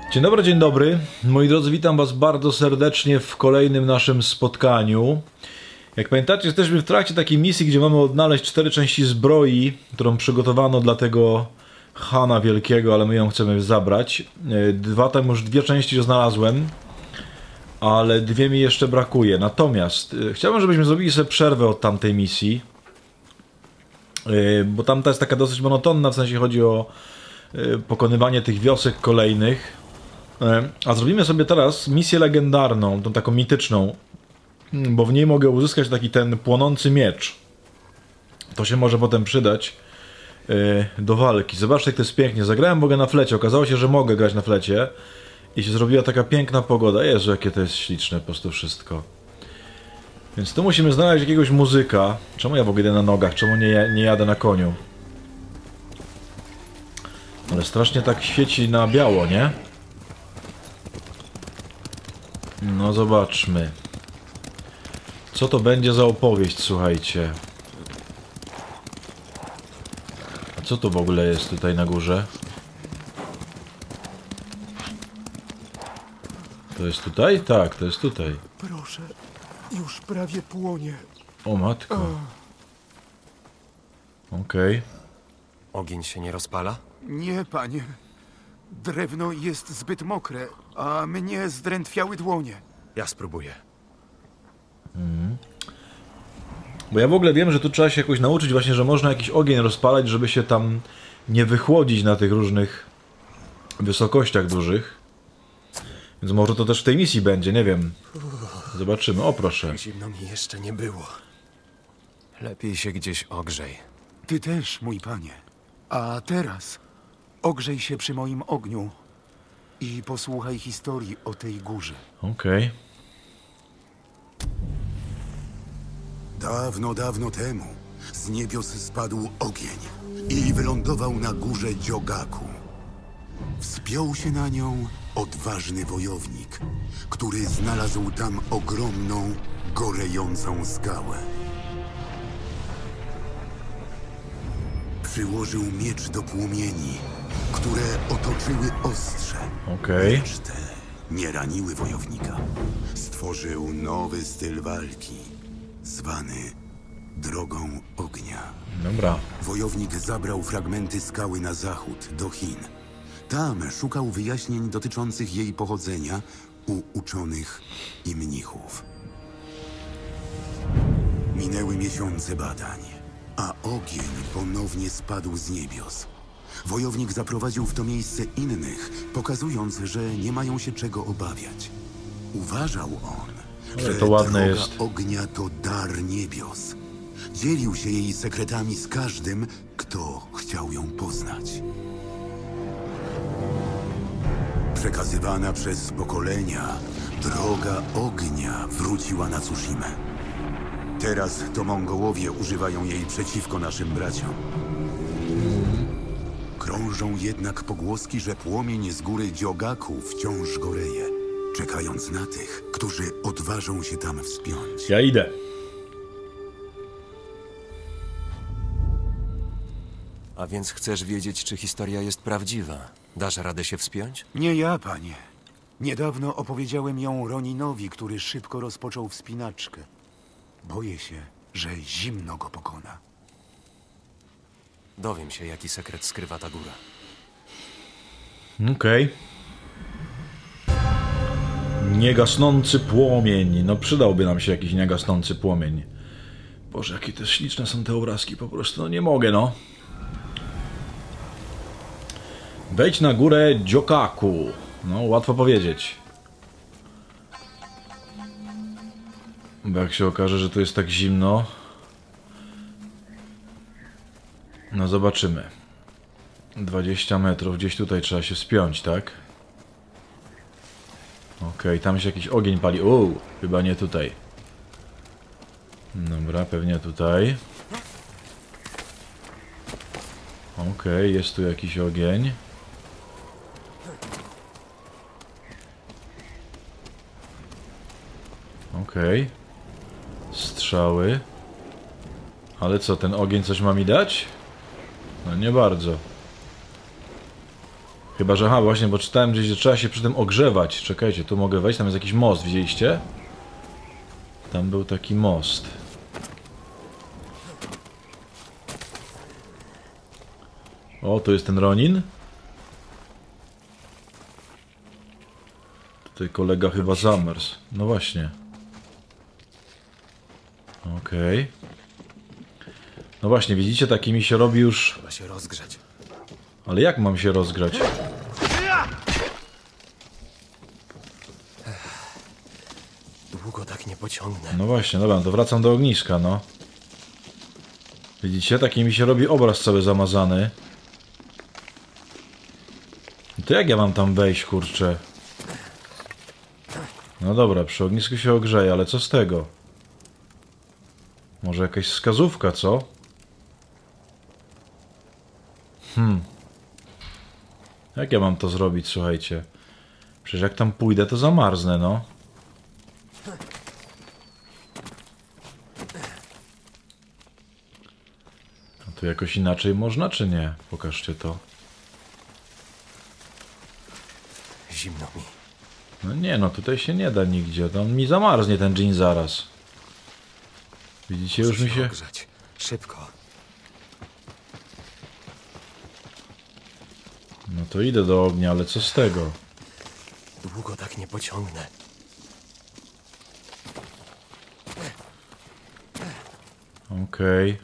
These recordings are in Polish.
Dzień dobry. Moi drodzy, witam was bardzo serdecznie w kolejnym naszym spotkaniu. Jak pamiętacie, jesteśmy w trakcie takiej misji, gdzie mamy odnaleźć 4 części zbroi, którą przygotowano dla tego Hana Wielkiego, ale my ją chcemy zabrać. Już dwie części znalazłem, ale 2 mi jeszcze brakuje. Natomiast chciałbym, żebyśmy zrobili sobie przerwę od tamtej misji, bo tamta jest taka dosyć monotonna, w sensie chodzi o pokonywanie tych wiosek kolejnych. A zrobimy sobie teraz misję legendarną, tą taką mityczną, bo w niej mogę uzyskać taki ten płonący miecz. To się może potem przydać do walki. Zobaczcie, jak to jest pięknie. Zagrałem mogę na flecie. Okazało się, że mogę grać na flecie. I się zrobiła taka piękna pogoda. Jezu, jakie to jest śliczne po prostu wszystko. Więc tu musimy znaleźć jakiegoś muzyka. Czemu ja w ogóle idę na nogach? Czemu nie jadę na koniu? Ale strasznie tak świeci na biało, nie? No zobaczmy. Co to będzie za opowieść, słuchajcie. A co to w ogóle jest tutaj na górze? To jest tutaj? Tak, to jest tutaj. Proszę, już prawie płonie. O matko. Okej. Ogień się nie rozpala? Nie, panie. Drewno jest zbyt mokre, a mnie zdrętwiały dłonie. Ja spróbuję. Bo ja w ogóle wiem, że tu trzeba się jakoś nauczyć właśnie, że można jakiś ogień rozpalać, żeby się tam nie wychłodzić na tych różnych wysokościach dużych. Więc może to też w tej misji będzie, nie wiem. Zobaczymy. O, proszę. Zimno mi jeszcze nie było. Lepiej się gdzieś ogrzej. Ty też, mój panie. A teraz ogrzej się przy moim ogniu i posłuchaj historii o tej górze. Okej. Dawno, dawno temu z niebios spadł ogień i wylądował na górze Dziogaku. Wspiął się na nią odważny wojownik, który znalazł tam ogromną, gorejącą skałę. Przyłożył miecz do płomieni, które otoczyły ostrze. Okej. Lecz te nie raniły wojownika. Stworzył nowy styl walki, zwany Drogą Ognia. Dobra. Wojownik zabrał fragmenty skały na zachód, do Chin. Tam szukał wyjaśnień dotyczących jej pochodzenia u uczonych i mnichów. Minęły miesiące badań, a ogień ponownie spadł z niebios. Wojownik zaprowadził w to miejsce innych, pokazując, że nie mają się czego obawiać. Uważał on, Ale że to ładne droga jest. ognia to dar niebios. Dzielił się jej sekretami z każdym, kto chciał ją poznać. Przekazywana przez pokolenia, droga ognia wróciła na Tsushimę. Teraz to Mongołowie używają jej przeciwko naszym braciom. Krążą jednak pogłoski, że płomień z góry Dziogaku wciąż goreje, czekając na tych, którzy odważą się tam wspiąć. Ja idę. A więc chcesz wiedzieć, czy historia jest prawdziwa? Dasz radę się wspiąć? Nie ja, panie. Niedawno opowiedziałem ją Roninowi, który szybko rozpoczął wspinaczkę. Boję się, że zimno go pokona. Dowiem się, jaki sekret skrywa ta góra. Okej. Niegasnący płomień. No przydałby nam się jakiś niegasnący płomień. Boże, jakie to śliczne są te obrazki. Po prostu no nie mogę, no. Wejdź na górę Dziogaku. No, łatwo powiedzieć. Bo jak się okaże, że tu jest tak zimno... No zobaczymy. 20 metrów. Gdzieś tutaj trzeba się wspiąć, tak? Okej, tam się jakiś ogień pali. Chyba nie tutaj. Dobra, pewnie tutaj. Okej, jest tu jakiś ogień. Okej. Strzały. Ale co, ten ogień coś ma mi dać? No nie bardzo. Chyba, że właśnie, bo czytałem gdzieś, że trzeba się przy tym ogrzewać. Czekajcie, tu mogę wejść, tam jest jakiś most, widzieliście? Tam był taki most. O, tu jest ten Ronin. Tutaj kolega chyba zamarzł. No właśnie. Okej. No właśnie, widzicie, takimi się robi już... Trzeba się rozgrzać. Ale jak mam się rozgrzać? Długo tak nie pociągnę. No właśnie, dobra, to wracam do ogniska, no. Widzicie, taki mi się robi obraz cały zamazany. To jak ja mam tam wejść, kurczę? No dobra, przy ognisku się ogrzeje, ale co z tego? Może jakaś wskazówka, co? Jak ja mam to zrobić, słuchajcie? Przecież jak tam pójdę, to zamarznę, no. A tu jakoś inaczej można, czy nie? Pokażcie to. Zimno mi. No nie, no tutaj się nie da nigdzie. To on mi zamarznie ten dżin zaraz. Widzicie, już mi Muszę się... ogrzać. Szybko. No to idę do ognia, ale co z tego? Długo tak nie pociągnę. Okej.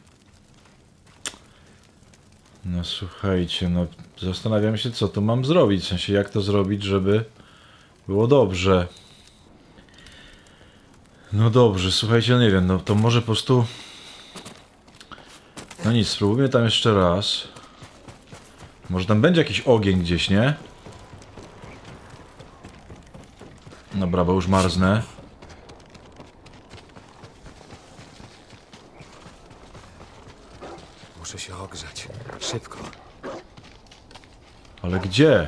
No słuchajcie, no zastanawiam się, co tu mam zrobić. W sensie, jak to zrobić, żeby było dobrze. No dobrze, słuchajcie, no nie wiem, no to może po prostu... No nic, spróbujmy tam jeszcze raz. Może tam będzie jakiś ogień gdzieś, nie? Dobra, bo już marznę. Muszę się ogrzać. Szybko. Ale gdzie?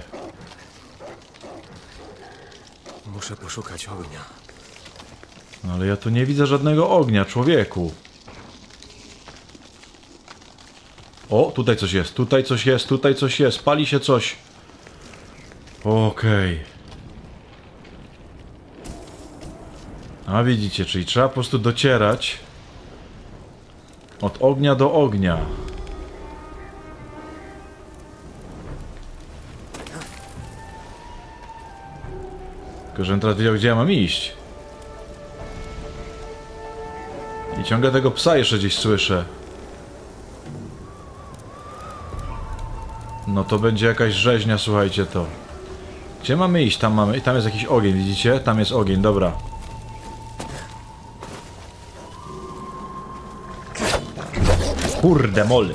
Muszę poszukać ognia. No ale ja tu nie widzę żadnego ognia, człowieku. O, tutaj coś jest, tutaj coś jest, tutaj coś jest. Pali się coś. Okej. A widzicie, czyli trzeba po prostu docierać od ognia do ognia. Tylko żebym teraz wiedział, gdzie ja mam iść. I ciągle tego psa jeszcze gdzieś słyszę. No to będzie jakaś rzeźnia, słuchajcie to. Gdzie mamy iść? Tam mamy. I tam jest jakiś ogień, widzicie? Tam jest ogień, dobra. Kurde mol.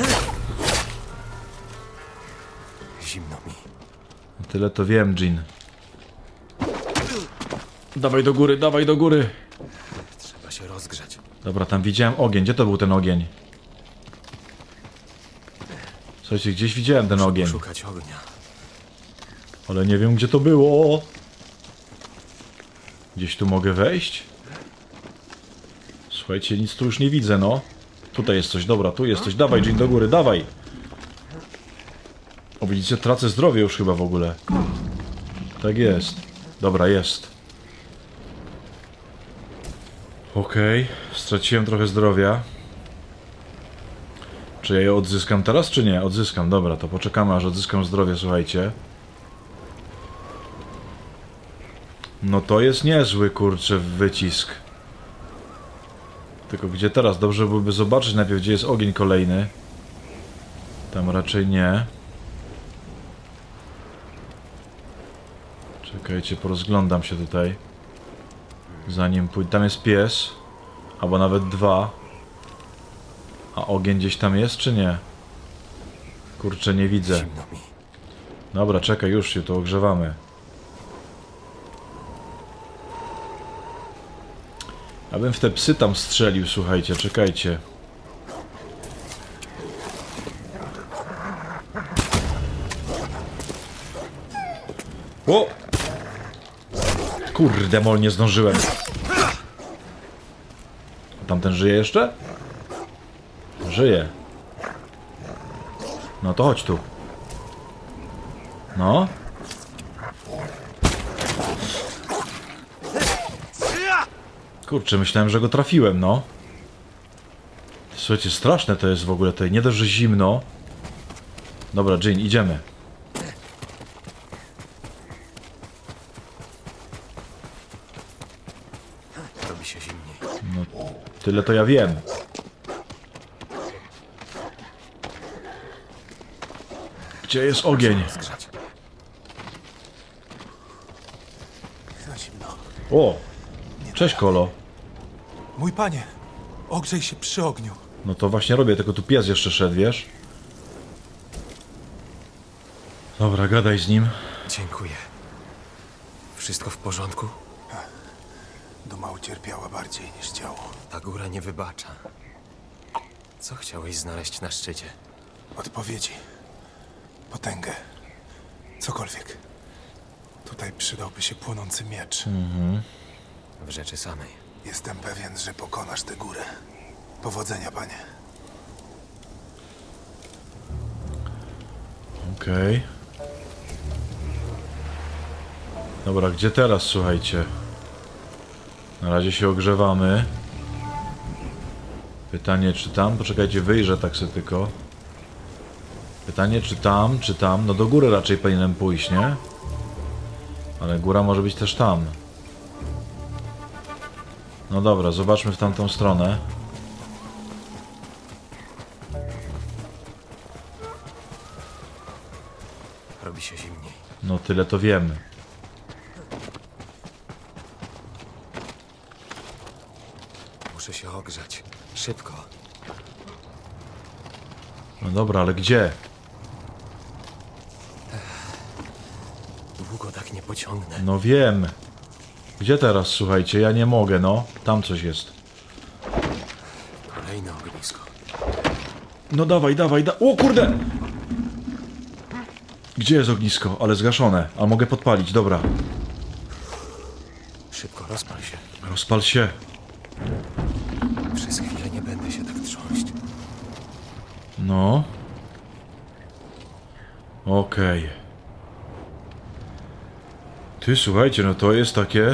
Zimno mi. Tyle to wiem, Jin. Dawaj do góry, dawaj do góry. Trzeba się rozgrzać. Dobra, tam widziałem ogień. Gdzie to był ten ogień? Słuchajcie, gdzieś widziałem ten ogień. Szukać ognia. Ale nie wiem, gdzie to było. Gdzieś tu mogę wejść? Słuchajcie, nic tu już nie widzę, no. Tutaj jest coś, dobra, tu jest coś. Dawaj, Jin, do góry, dawaj. O, widzicie, tracę zdrowie już chyba w ogóle. Tak jest. Dobra, jest. Okej, straciłem trochę zdrowia. Czy ja je odzyskam teraz, czy nie? Odzyskam, dobra, to poczekamy, aż odzyskam zdrowie, słuchajcie. No to jest niezły, kurczę, wycisk. Tylko gdzie teraz? Dobrze byłoby zobaczyć najpierw, gdzie jest ogień kolejny. Tam raczej nie. Czekajcie, porozglądam się tutaj. Zanim pójdę. Tam jest pies. Albo nawet dwa. A ogień gdzieś tam jest, czy nie? Kurczę, nie widzę. Zimno mi. Dobra, czekaj, już się tu ogrzewamy. Abym w te psy tam strzelił, słuchajcie, czekajcie. O! Kurde, mol, nie zdążyłem. Tamten żyje jeszcze? Żyje. No to chodź tu. No. Kurczę, myślałem, że go trafiłem, no. Słuchajcie, straszne to jest w ogóle tutaj. Nie dość, że zimno. Dobra, Jin, idziemy. Robi się zimniej. No, tyle to ja wiem. Gdzie jest ogień? Zgrzać. Za zimno. O! Cześć, Kolo. Mój panie, ogrzej się przy ogniu. No to właśnie robię, tylko tu pies jeszcze szedł, wiesz? Dobra, gadaj z nim. Dziękuję. Wszystko w porządku? Duma ucierpiała bardziej niż ciało. Ta góra nie wybacza. Co chciałeś znaleźć na szczycie? Odpowiedzi. Potęgę. Cokolwiek. Tutaj przydałby się płonący miecz. W rzeczy samej. Jestem pewien, że pokonasz tę górę. Powodzenia, panie. Okej. Dobra, gdzie teraz, słuchajcie? Na razie się ogrzewamy. Pytanie, czy tam? Poczekajcie, wyjrzę tak sobie tylko. Pytanie, czy tam, czy tam? No do góry raczej powinienem pójść, nie? Ale góra może być też tam. No dobra, zobaczmy w tamtą stronę. Robi się zimniej. No tyle to wiem. Muszę się ogrzać. Szybko. No dobra, ale gdzie? Długo tak nie pociągnę. No wiem. Gdzie teraz, słuchajcie? Ja nie mogę, no. Tam coś jest. Kolejne ognisko. No dawaj, dawaj, o kurde! Gdzie jest ognisko? Ale zgaszone. A mogę podpalić, dobra. Szybko, rozpal się. Rozpal się. Przez chwilę nie będę się tak trząść. No. Okej. Ty, słuchajcie, no to jest takie...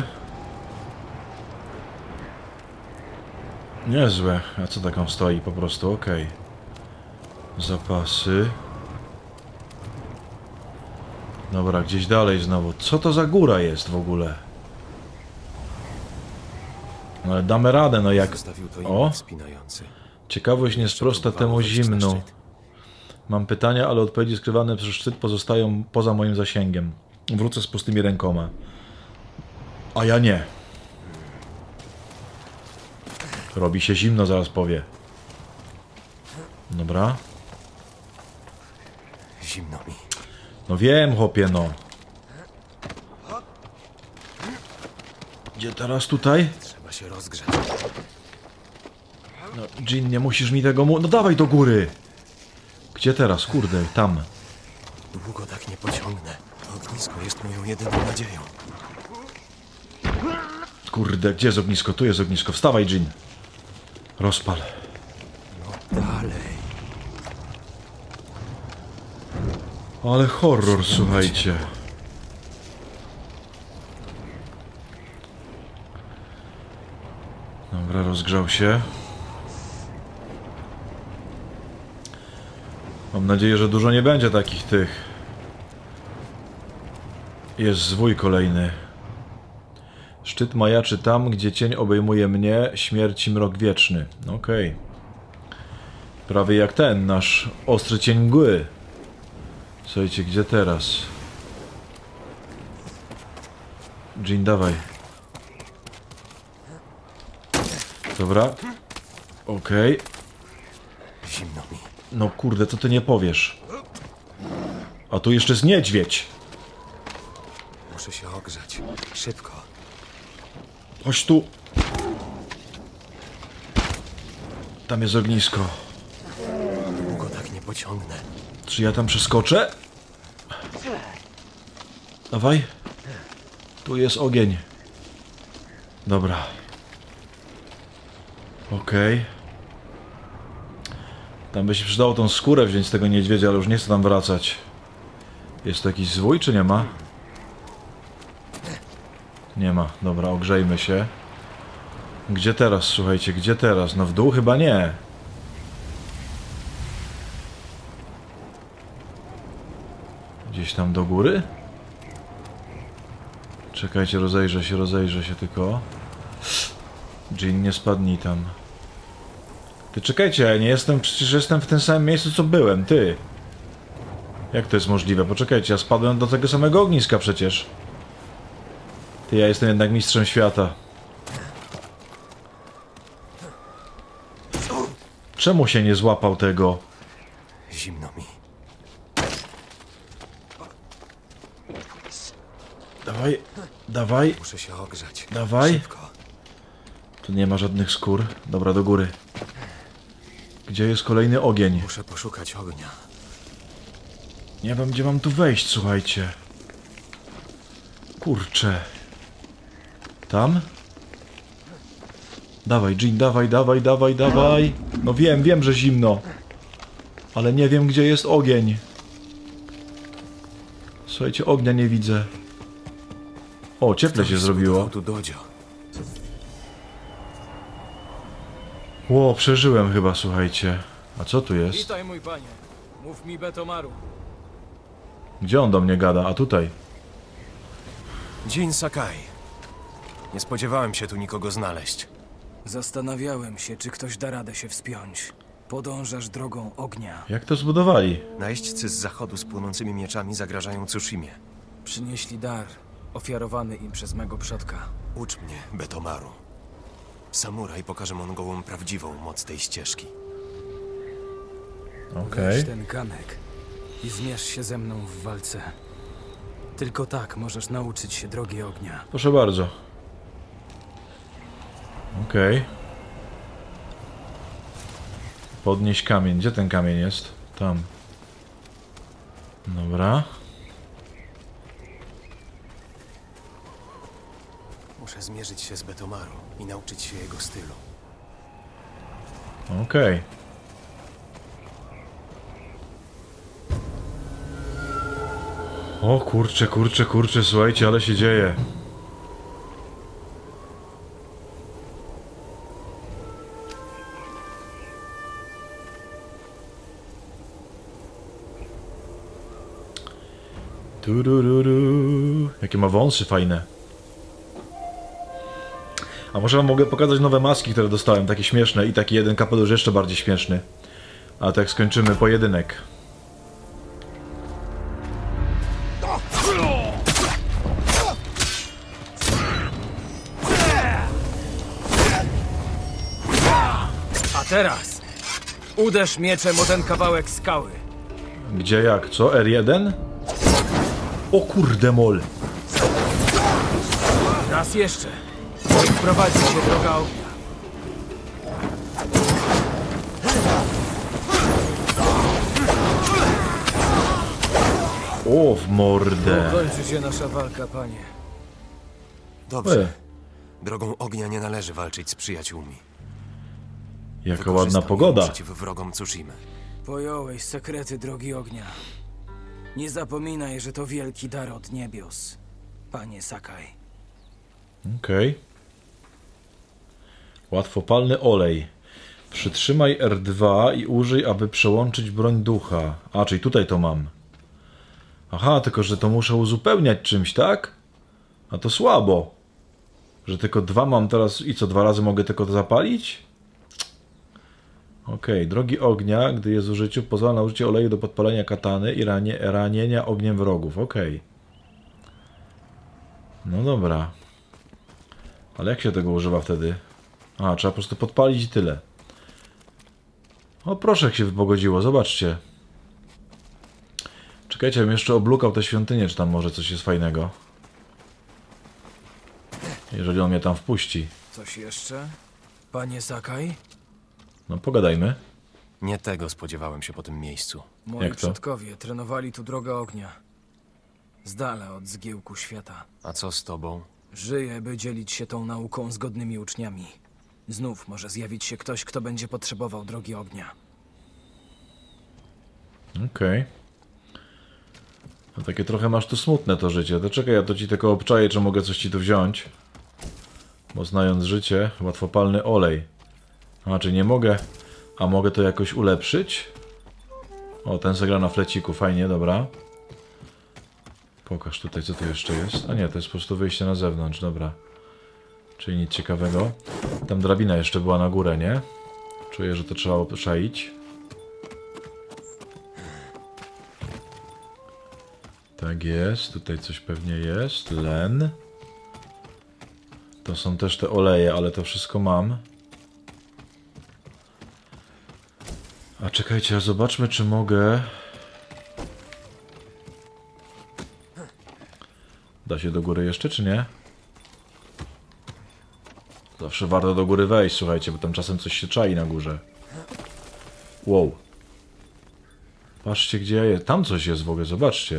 niezłe. A co taką stoi? Po prostu, okej. Zapasy. Dobra, gdzieś dalej znowu. Co to za góra jest w ogóle? No ale damy radę, no jak... Zostawił to O! inny wspinający. Ciekawość nie sprosta temu zimnu. Mam pytania, ale odpowiedzi skrywane przez szczyt pozostają poza moim zasięgiem. Wrócę z pustymi rękoma. A ja nie. Robi się zimno, zaraz powie. Dobra. Zimno mi. No wiem, chłopie, no. Gdzie teraz tutaj? Trzeba się rozgrzać. No, Jin, nie musisz mi tego No dawaj do góry! Gdzie teraz? Kurde, tam. Długo tak nie pociągnę. Ognisko jest moją jedyną nadzieją. Kurde, gdzie jest ognisko? Tu jest ognisko. Wstawaj, Jin. Rozpal. Dalej. Ale horror, słuchajcie. Dobra, rozgrzał się. Mam nadzieję, że dużo nie będzie takich tych. Jest zwój kolejny. Szczyt majaczy tam, gdzie cień obejmuje mnie, śmierci mrok wieczny. Okej. Prawie jak ten, nasz ostry cień mgły. Słuchajcie, gdzie teraz? Jin, dawaj. Dobra. Okej. Zimno mi. No kurde, co ty nie powiesz? A tu jeszcze jest niedźwiedź. Muszę się ogrzać. Szybko. Chodź tu. Tam jest ognisko. Długo tak nie pociągnę. Czy ja tam przeskoczę? Dawaj. Tu jest ogień. Dobra. Okej. Tam by się przydało tą skórę wziąć z tego niedźwiedzia, ale już nie chcę tam wracać. Jest tu jakiś zwój, czy nie ma? Nie ma. Dobra, ogrzejmy się. Gdzie teraz, słuchajcie, gdzie teraz? No w dół chyba nie. Gdzieś tam do góry? Czekajcie, rozejrzę się tylko. Jean, nie spadnij tam. Ty czekajcie, ja nie jestem, przecież jestem w tym samym miejscu, co byłem, ty. Jak to jest możliwe? Poczekajcie, ja spadłem do tego samego ogniska przecież. Ty, ja jestem jednak mistrzem świata. Czemu się nie złapał tego? Zimno mi. Dawaj, dawaj, Muszę się ogrzać. dawaj. Szybko. Tu nie ma żadnych skór. Dobra, do góry. Gdzie jest kolejny ogień? Muszę poszukać ognia. Nie wiem, gdzie mam tu wejść, słuchajcie. Kurczę. Tam? Dawaj, Jean, dawaj, dawaj, dawaj, dawaj. No wiem, że zimno. Ale nie wiem, gdzie jest ogień. Słuchajcie, ognia nie widzę. O, cieple się zrobiło. Tu dodzio. Ło, przeżyłem chyba, słuchajcie. A co tu jest? Witaj, mój panie. Mów mi Betomaru. Gdzie on do mnie gada? A tutaj. Jin Sakai. Nie spodziewałem się tu nikogo znaleźć. Zastanawiałem się, czy ktoś da radę się wspiąć. Podążasz drogą ognia. Jak to zbudowali? Najeźdźcy z zachodu z płonącymi mieczami zagrażają Tsushimie. Przynieśli dar, ofiarowany im przez mego przodka. Ucz mnie, Betomaru. Samuraj pokaże Mongołom prawdziwą moc tej ścieżki. Okej. Weź ten kamek i zmierz się ze mną w walce. Tylko tak możesz nauczyć się drogi ognia. Proszę bardzo. Okej. Podnieś kamień. Gdzie ten kamień jest? Tam. Dobra. Muszę zmierzyć się z Betomaru i nauczyć się jego stylu. Okej. O kurczę, słuchajcie, ale się dzieje. Turururu. Jakie ma wąsy fajne. A może wam mogę pokazać nowe maski, które dostałem, takie śmieszne i taki jeden kapelusz jeszcze bardziej śmieszny. A tak skończymy pojedynek. A teraz uderz mieczem o ten kawałek skały. Gdzie jak? Co? R1? O kurde mol! Raz jeszcze. I wprowadzi się droga ognia. O, w mordę! Kończy się nasza walka, panie. Dobrze. Drogą ognia nie należy walczyć z przyjaciółmi. Jaka Wykorzystam ładna ją pogoda. przeciw wrogom Tsushimy. Pojąłeś sekrety drogi ognia. Nie zapominaj, że to wielki dar od niebios, panie Sakai. Okej. Łatwopalny olej. Przytrzymaj R2 i użyj, aby przełączyć broń ducha. A, czyli tutaj to mam. Aha, tylko że to muszę uzupełniać czymś, tak? A to słabo. Że tylko dwa mam teraz i co, dwa razy mogę tylko to zapalić? Okej, drogi ognia, gdy jest w użyciu, pozwala na użycie oleju do podpalenia katany i ranienia ogniem wrogów. Okej. No dobra. Ale jak się tego używa wtedy? A, trzeba po prostu podpalić i tyle. O, proszę, jak się wypogodziło, zobaczcie. Czekajcie, bym jeszcze oblukał tę świątynię, czy tam może coś jest fajnego. Jeżeli on mnie tam wpuści. Coś jeszcze? Panie Sakai? No, pogadajmy. Nie tego spodziewałem się po tym miejscu. Moi Jak to? przodkowie trenowali tu drogę ognia. Z dala od zgiełku świata. A co z tobą? Żyję, by dzielić się tą nauką z godnymi uczniami. Znów może zjawić się ktoś, kto będzie potrzebował drogi ognia. Okej. No takie trochę masz tu smutne to życie. To czekaj, ja to ci tylko obczaję, czy mogę coś ci tu wziąć. Bo znając życie, łatwopalny olej. A, czy nie mogę? A mogę to jakoś ulepszyć? O, ten zagra na fleciku, fajnie, dobra. Pokaż tutaj, co tu jeszcze jest. A nie, to jest po prostu wyjście na zewnątrz, dobra. Czyli nic ciekawego. Tam drabina jeszcze była na górę, nie? Czuję, że to trzeba obczaić. Tak jest, tutaj coś pewnie jest. Len. To są też te oleje, ale to wszystko mam. A czekajcie, a zobaczmy, czy mogę... Da się do góry jeszcze, czy nie? Zawsze warto do góry wejść, słuchajcie, bo tam czasem coś się czai na górze. Wow. Patrzcie, gdzie ja jest. Tam coś jest w ogóle, zobaczcie.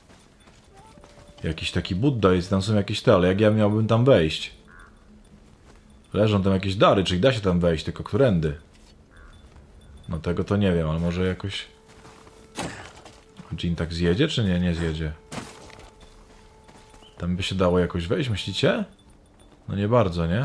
Jakiś taki Budda jest, tam są jakieś te, ale jak ja miałbym tam wejść? Leżą tam jakieś dary, czyli da się tam wejść, tylko którędy? No tego to nie wiem, ale może jakoś... Jin tak zjedzie, czy nie? Nie zjedzie. Tam by się dało jakoś wejść, myślicie? No nie bardzo, nie?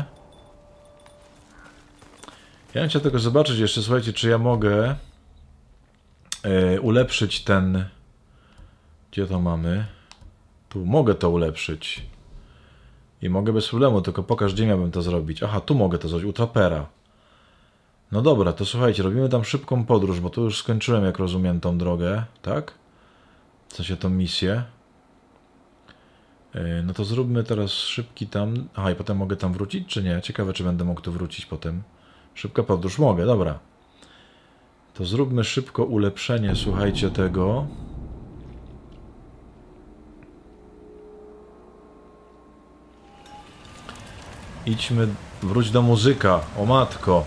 Ja bym chciał tylko zobaczyć jeszcze, słuchajcie, czy ja mogę ulepszyć ten... Gdzie to mamy? Tu mogę to ulepszyć. I mogę bez problemu, tylko pokaż, gdzie miałbym to zrobić. Aha, tu mogę to zrobić, u trapera. No dobra, to słuchajcie, robimy tam szybką podróż, bo tu już skończyłem, jak rozumiem, tą drogę, tak? W sensie tą misję. No to zróbmy teraz szybki tam... Aha, i potem mogę tam wrócić, czy nie? Ciekawe, czy będę mógł tu wrócić potem. Szybka podróż, mogę, dobra. To zróbmy szybko ulepszenie, słuchajcie, tego. Idźmy, wróć do muzyka, o matko.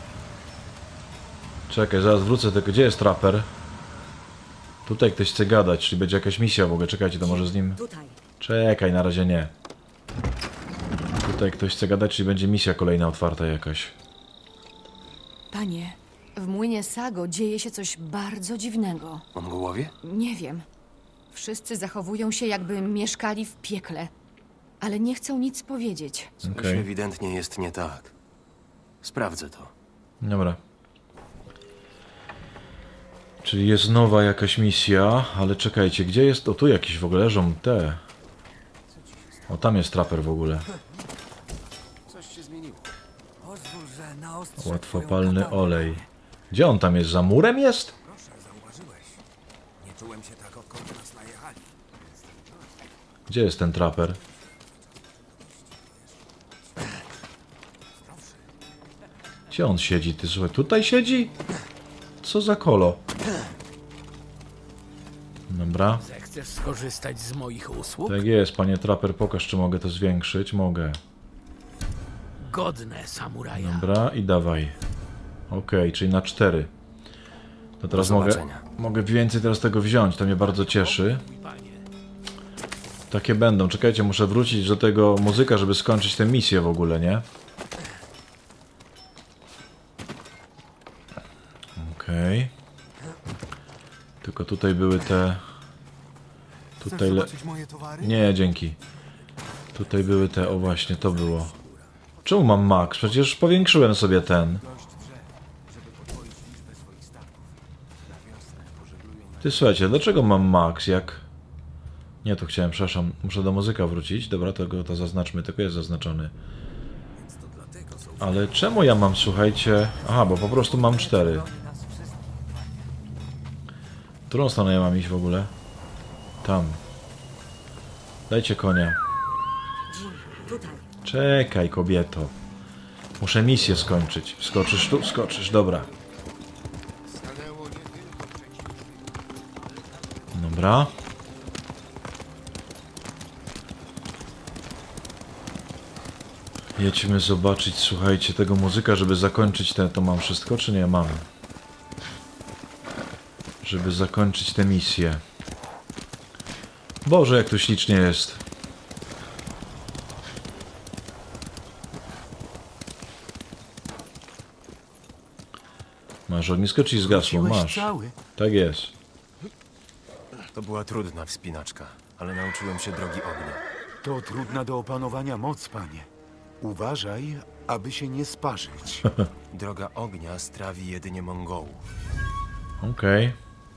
Czekaj, zaraz wrócę, tylko gdzie jest traper? Tutaj ktoś chce gadać, czyli będzie jakaś misja w ogóle, czekajcie, to może z nim... Czekaj, na razie nie. Tutaj ktoś chce gadać, czyli będzie misja kolejna otwarta jakaś. Panie, w młynie Sago dzieje się coś bardzo dziwnego. Mongołowie? Nie wiem. Wszyscy zachowują się, jakby mieszkali w piekle. Ale nie chcą nic powiedzieć. Coś Okej. ewidentnie jest nie tak. Sprawdzę to. Dobra. Czyli jest nowa jakaś misja, ale czekajcie, gdzie jest... O, tu jakieś w ogóle leżą te... O, tam jest traper w ogóle. Pozwól, że naostrzę Łatwopalny twoją katanę. olej. Gdzie on tam jest? Za murem jest? Zauważyłeś. Nie czułem się tak, odkąd nas najechali. Gdzie jest ten traper? Gdzie on siedzi? Ty słuchaj, tutaj siedzi? Co za kolo? Dobra. Zechcesz skorzystać z moich usług? Tak jest, panie traper, pokaż, czy mogę to zwiększyć. Mogę. Godne samuraja. Dobra, i dawaj. Okej, czyli na 4. To teraz Do mogę zobaczenia. więcej teraz tego wziąć, to mnie bardzo cieszy. Takie będą. Czekajcie, muszę wrócić do tego muzyka, żeby skończyć tę misję w ogóle, nie? Okej. Tylko tutaj były te... Tutaj Moje towary? Nie, dzięki. Tutaj były te... O właśnie, to było. Czemu mam max? Przecież powiększyłem sobie ten. Ty słuchajcie, dlaczego mam max, jak... Nie, to chciałem, przepraszam. Muszę do muzyka wrócić. Dobra, to zaznaczmy, tylko jest zaznaczony. Ale czemu ja mam, słuchajcie... Aha, bo po prostu mam 4. W którą stronę ja mam iść w ogóle? Tam. Dajcie konia. Czekaj, kobieto. Muszę misję skończyć. Skoczysz tu? Skoczysz, dobra. Dobra. Jedźmy zobaczyć, słuchajcie, tego muzyka, żeby zakończyć te... To mam wszystko, czy nie? Mam. Żeby zakończyć tę misję. Boże, jak tu ślicznie jest. Masz ognisko, czy zgasło? Wróciłeś Masz. cały? Tak jest. To była trudna wspinaczka, ale nauczyłem się drogi ognia. To trudna do opanowania moc, panie. Uważaj, aby się nie sparzyć. Droga ognia strawi jedynie Mongołów. Okej.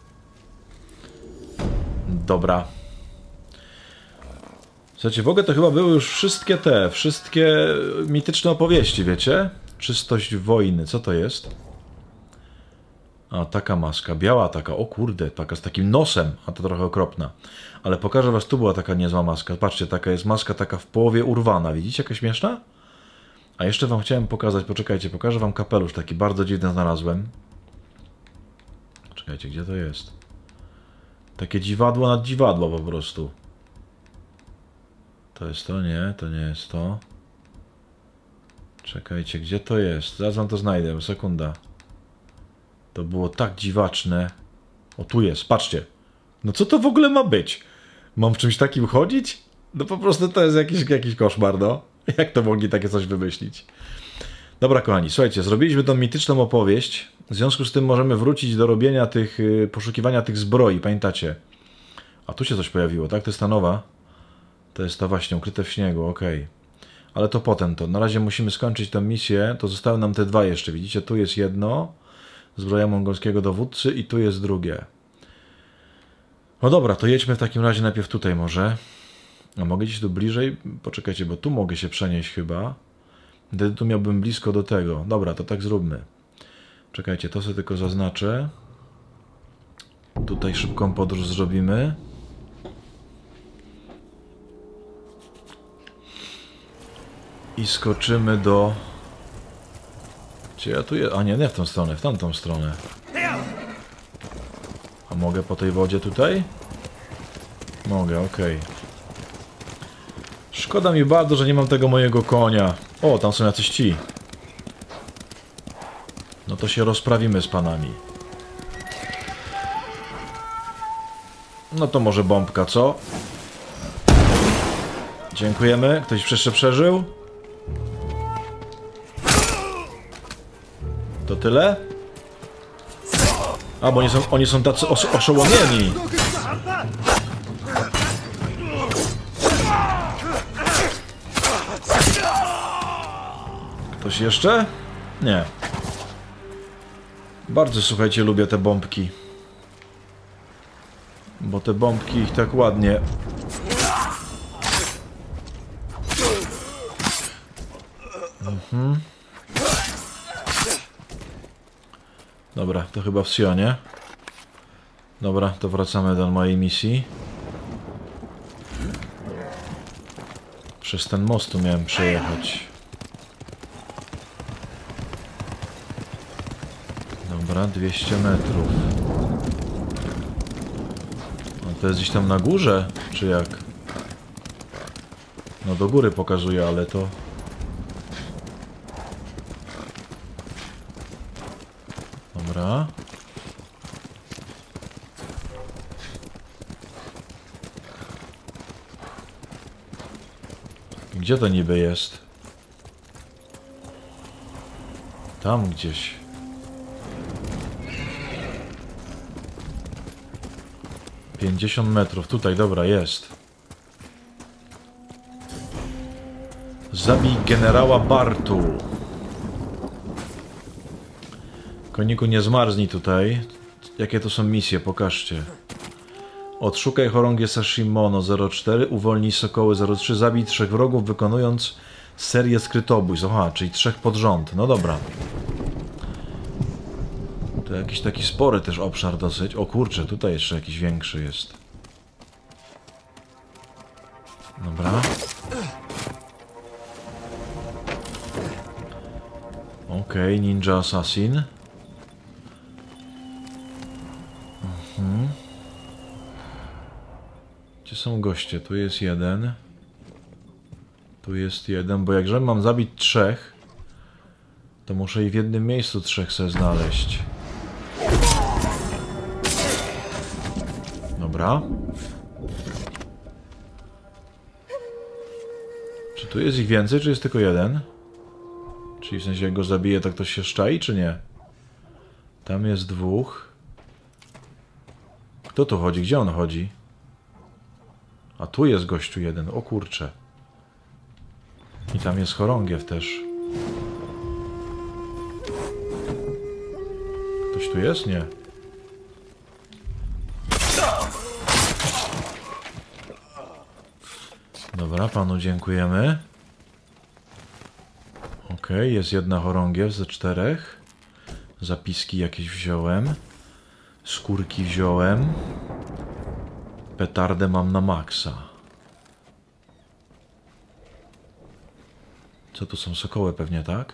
Dobra. Słuchajcie, w ogóle to chyba były już wszystkie mityczne opowieści, wiecie? Czystość wojny, co to jest? A, taka maska, biała taka, o kurde, taka z takim nosem, a to trochę okropna. Ale pokażę was, tu była taka niezła maska. Patrzcie, taka jest maska taka w połowie urwana, widzicie, jaka śmieszna? A jeszcze wam chciałem pokazać, poczekajcie, pokażę wam kapelusz, taki bardzo dziwny znalazłem. Czekajcie, gdzie to jest? Takie dziwadło nad dziwadło po prostu. To jest to? Nie, to nie jest to. Czekajcie, gdzie to jest? Zaraz wam to znajdę, sekunda. To było tak dziwaczne. O, tu jest, patrzcie. No co to w ogóle ma być? Mam w czymś takim chodzić? No po prostu to jest jakiś koszmar, no. Jak to mogli takie coś wymyślić? Dobra, kochani, słuchajcie, zrobiliśmy tą mityczną opowieść. W związku z tym możemy wrócić do robienia tych, poszukiwania tych zbroi, pamiętacie? A tu się coś pojawiło, tak? To jest ta nowa. To jest ta właśnie, ukryte w śniegu, okej. Ale to potem to. Na razie musimy skończyć tę misję. To zostały nam te dwa jeszcze, widzicie? Tu jest jedno. Zbroja mongolskiego dowódcy i tu jest drugie. No dobra, to jedźmy w takim razie najpierw tutaj może. A mogę gdzieś tu bliżej? Poczekajcie, bo tu mogę się przenieść chyba. Wtedy tu miałbym blisko do tego. Dobra, to tak zróbmy. Czekajcie, to sobie tylko zaznaczę. Tutaj szybką podróż zrobimy. I skoczymy do... Gdzie ja tu jest? A nie, nie w tą stronę, w tamtą stronę. A mogę po tej wodzie tutaj? Mogę, okej. Szkoda mi bardzo, że nie mam tego mojego konia. O, tam są jacyś ci. No to się rozprawimy z panami. No to może bombka, co? Dziękujemy. Ktoś jeszcze przeżył? To tyle? A, bo oni są tacy oszołomieni. Ktoś jeszcze? Nie. Bardzo, słuchajcie, lubię te bombki. Bo te bombki ich tak ładnie... Dobra, to chyba w Sionie. Dobra, to wracamy do mojej misji. Przez ten most tu miałem przejechać. Dobra, 200 metrów. No to jest gdzieś tam na górze, czy jak? No do góry pokazuje, ale to... Dobra. Gdzie to niby jest? Tam gdzieś. $50 metrów. Tutaj, dobra, jest. Zabij generała Bartu. Koniku, nie zmarznij tutaj. Jakie to są misje? Pokażcie. Odszukaj chorągie Sashimono 04, uwolnij sokoły 03, zabij 3 wrogów, wykonując serię skrytobójstw. Aha, czyli 3 pod rząd. No dobra. To jakiś taki spory też obszar dosyć. O kurczę, tutaj jeszcze jakiś większy jest. Dobra. Okej, Ninja Assassin. Gdzie są goście? Tu jest jeden. Tu jest jeden, bo jakże mam zabić 3, to muszę i w jednym miejscu 3 sobie znaleźć. Dobra. Czy tu jest ich więcej, czy jest tylko jeden? Czyli w sensie jak go zabiję, to ktoś się szczai, czy nie? Tam jest 2. Kto tu chodzi? Gdzie on chodzi? A tu jest gościu jeden. O kurcze. I tam jest chorągiew też. Ktoś tu jest? Nie. Dobra, panu dziękujemy. Okej, jest jedna chorągiew ze 4. Zapiski jakieś wziąłem. Skórki wziąłem. Petardę mam na maksa. Co tu są? Sokoły pewnie, tak?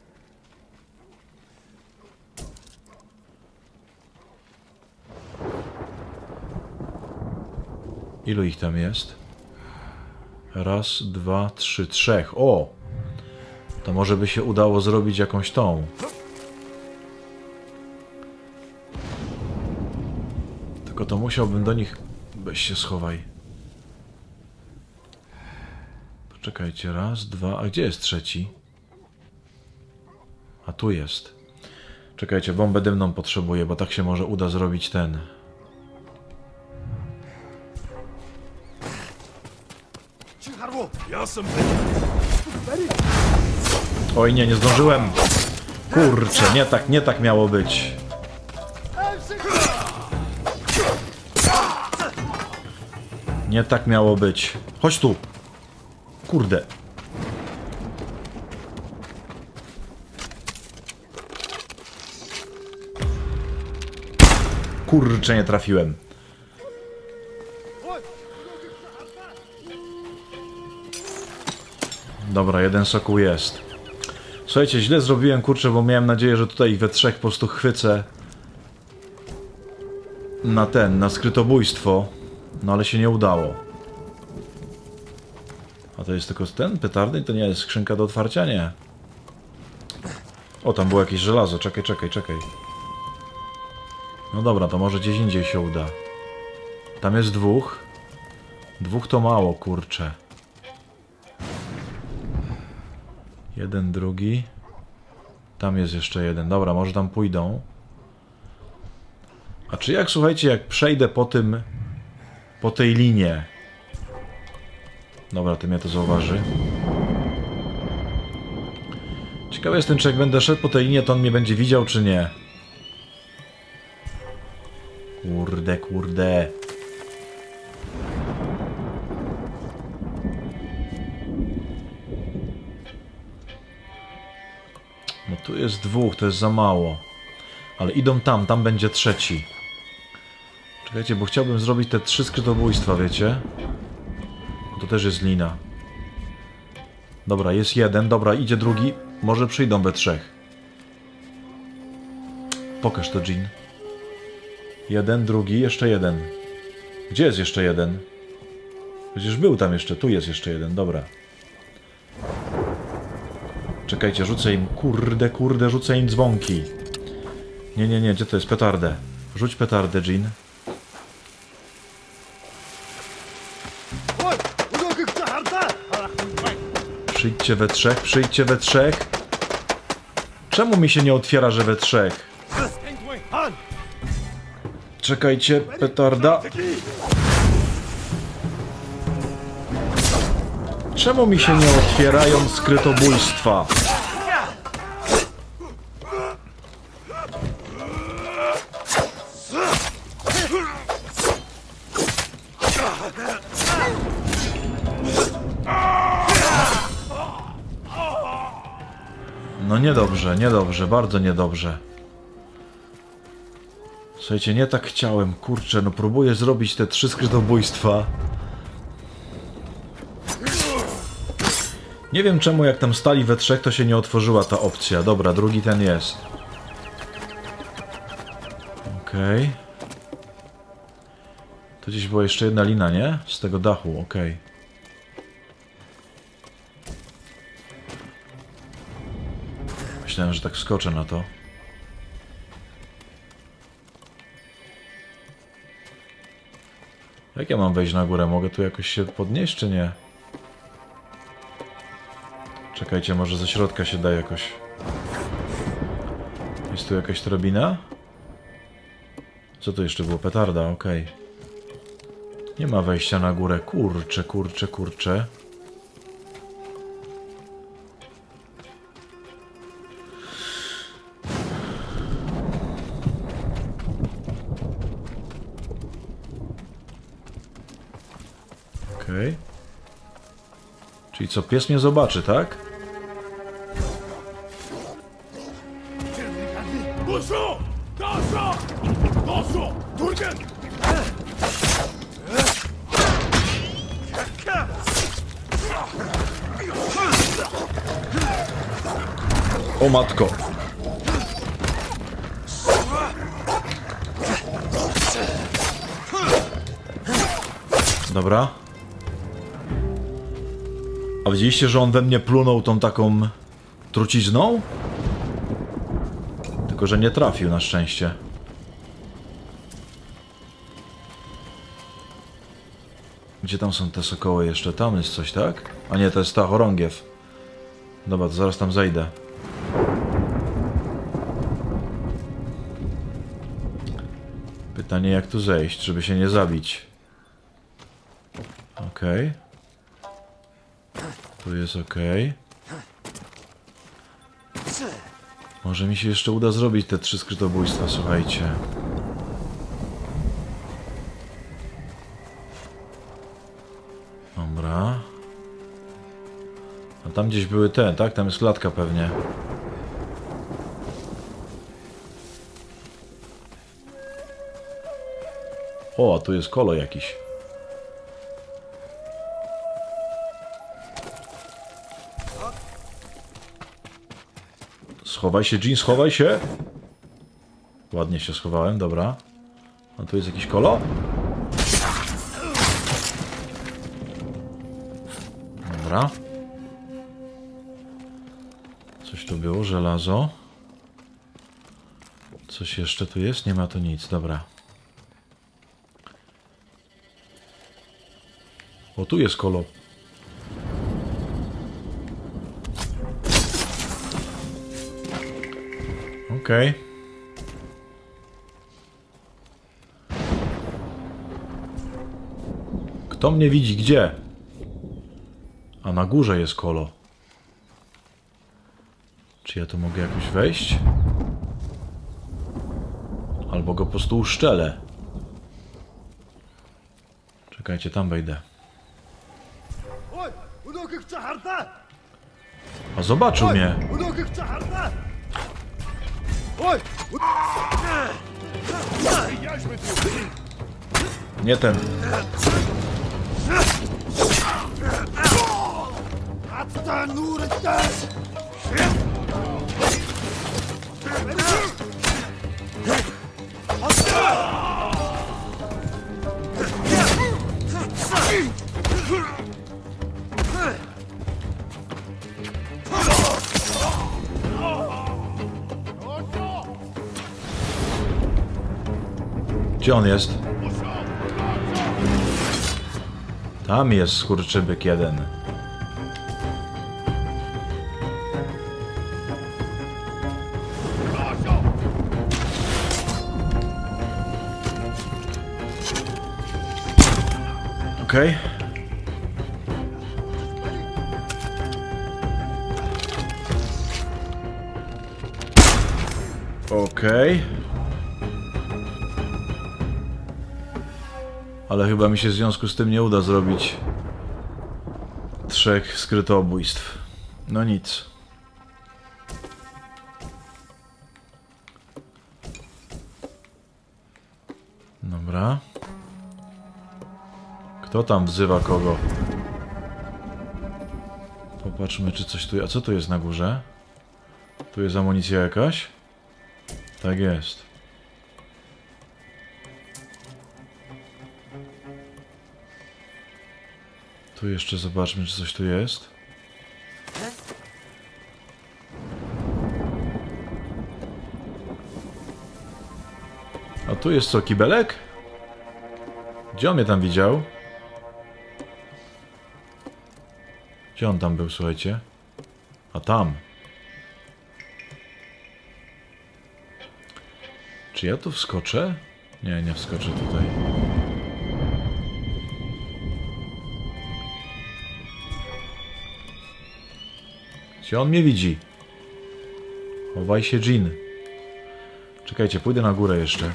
Ilu ich tam jest? Raz, dwa, trzy, 3. O! To może by się udało zrobić jakąś tą. Tylko to musiałbym do nich... Weź się schowaj. Poczekajcie, raz, dwa... A gdzie jest trzeci? A tu jest. Czekajcie, bombę dymną potrzebuję, bo tak się może uda zrobić ten... Oj nie, nie zdążyłem. Kurczę, nie tak miało być. Nie tak miało być. Chodź tu. Kurde. Kurczę, nie trafiłem. Dobra, jeden sokół jest. Słuchajcie, źle zrobiłem, kurczę, bo miałem nadzieję, że tutaj we 3 po prostu chwycę na skrytobójstwo. No ale się nie udało. A to jest tylko ten petardy? To nie jest skrzynka do otwarcia? Nie. O, tam było jakieś żelazo. Czekaj. No dobra, to może gdzieś indziej się uda. Tam jest 2. 2 to mało, kurczę. Jeden, drugi. Tam jest jeszcze jeden. Dobra, może tam pójdą. A czy jak, słuchajcie, jak przejdę po tej linie... Dobra, ty mnie to zauważy. Ciekawy jestem, czy jak będę szedł po tej linie, to on mnie będzie widział, czy nie. Kurde. No tu jest 2, to jest za mało. Ale idą tam będzie trzeci. Czekajcie, bo chciałbym zrobić te 3 skrytobójstwa, wiecie? To też jest lina. Dobra, jest jeden, dobra, idzie drugi. Może przyjdą we 3. Pokaż to, Jean. Jeden, drugi, jeszcze jeden. Gdzie jest jeszcze jeden? Przecież był tam jeszcze, tu jest jeszcze jeden, dobra. Czekajcie, rzucę im, kurde, rzucę im dzwonki. Nie, gdzie to jest? Petardę. Rzuć petardę, Jean. Przyjdźcie we 3. Czemu mi się nie otwiera, że we 3? Czekajcie, petarda. Czemu mi się nie otwierają skrytobójstwa? No niedobrze, bardzo niedobrze. Słuchajcie, nie tak chciałem, kurczę, no próbuję zrobić te 3 skrytobójstwa. Nie wiem czemu, jak tam stali we 3, to się nie otworzyła ta opcja. Dobra, drugi ten jest. Okej. To gdzieś była jeszcze jedna lina, nie? Z tego dachu, okej. Myślałem, że tak skoczę na to. Jak ja mam wejść na górę? Mogę tu jakoś się podnieść, czy nie? Czekajcie, może ze środka się da jakoś. Jest tu jakaś drabina? Co to jeszcze było? Petarda, okej. Nie ma wejścia na górę. Kurczę, kurczę, kurczę. Okej. Czyli co, pies mnie zobaczy, tak? O matko. Dobra. A widzieliście, że on we mnie plunął tą taką trucizną? Tylko że nie trafił na szczęście. Gdzie tam są te sokoły jeszcze? Tam jest coś, tak? A nie, to jest ta chorągiew. Dobra, to zaraz tam zejdę. Pytanie, jak tu zejść, żeby się nie zabić. Okej. Tu jest okej. Może mi się jeszcze uda zrobić te 3 skrytobójstwa, słuchajcie. Dobra. A tam gdzieś były te, tak? Tam jest klatka pewnie. O, a tu jest kolo jakiś. Schowaj się, Jean, schowaj się! Ładnie się schowałem, dobra. A tu jest jakiś kolo? Dobra. Coś tu było, żelazo. Coś jeszcze tu jest? Nie ma tu nic, dobra. O, tu jest kolo. Okej. Kto mnie widzi? Gdzie? A na górze jest kolo. Czy ja tu mogę jakoś wejść? Albo go po prostu uszczelę. Czekajcie, tam wejdę. A zobaczył mnie. Nie ten. Gdzie on jest? Tam jest skurczybyk jeden. Okej. Okej. Ale chyba mi się w związku z tym nie uda zrobić 3 skrytobójstw. No nic. Dobra. Kto tam wzywa kogo? Popatrzmy, czy coś tu... A co tu jest na górze? Tu jest amunicja jakaś? Tak jest. Tu jeszcze zobaczmy, czy coś tu jest. A tu jest co, kibelek? Gdzie on mnie tam widział? Gdzie on tam był, słuchajcie? A tam. Czy ja tu wskoczę? Nie wskoczę tutaj. Gdzie on mnie widzi? Chowaj się, Jean. Czekajcie, pójdę na górę jeszcze.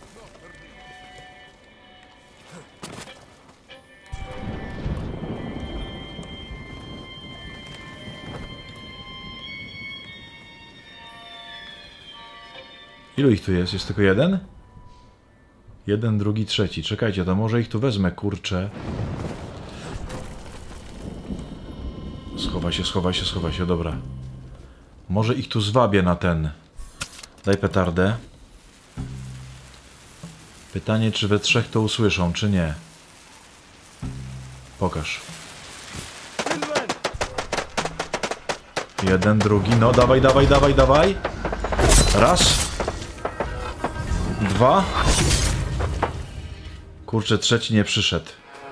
Ilu ich tu jest? Jest tylko jeden? Jeden, drugi, trzeci. Czekajcie, to może ich tu wezmę, kurczę. Schowaj się, dobra. Może ich tu zwabię na ten. Daj petardę. Pytanie, czy we trzech to usłyszą, czy nie. Pokaż. Jeden, drugi, no dawaj. Raz. Dwa. Kurczę, trzeci nie przyszedł.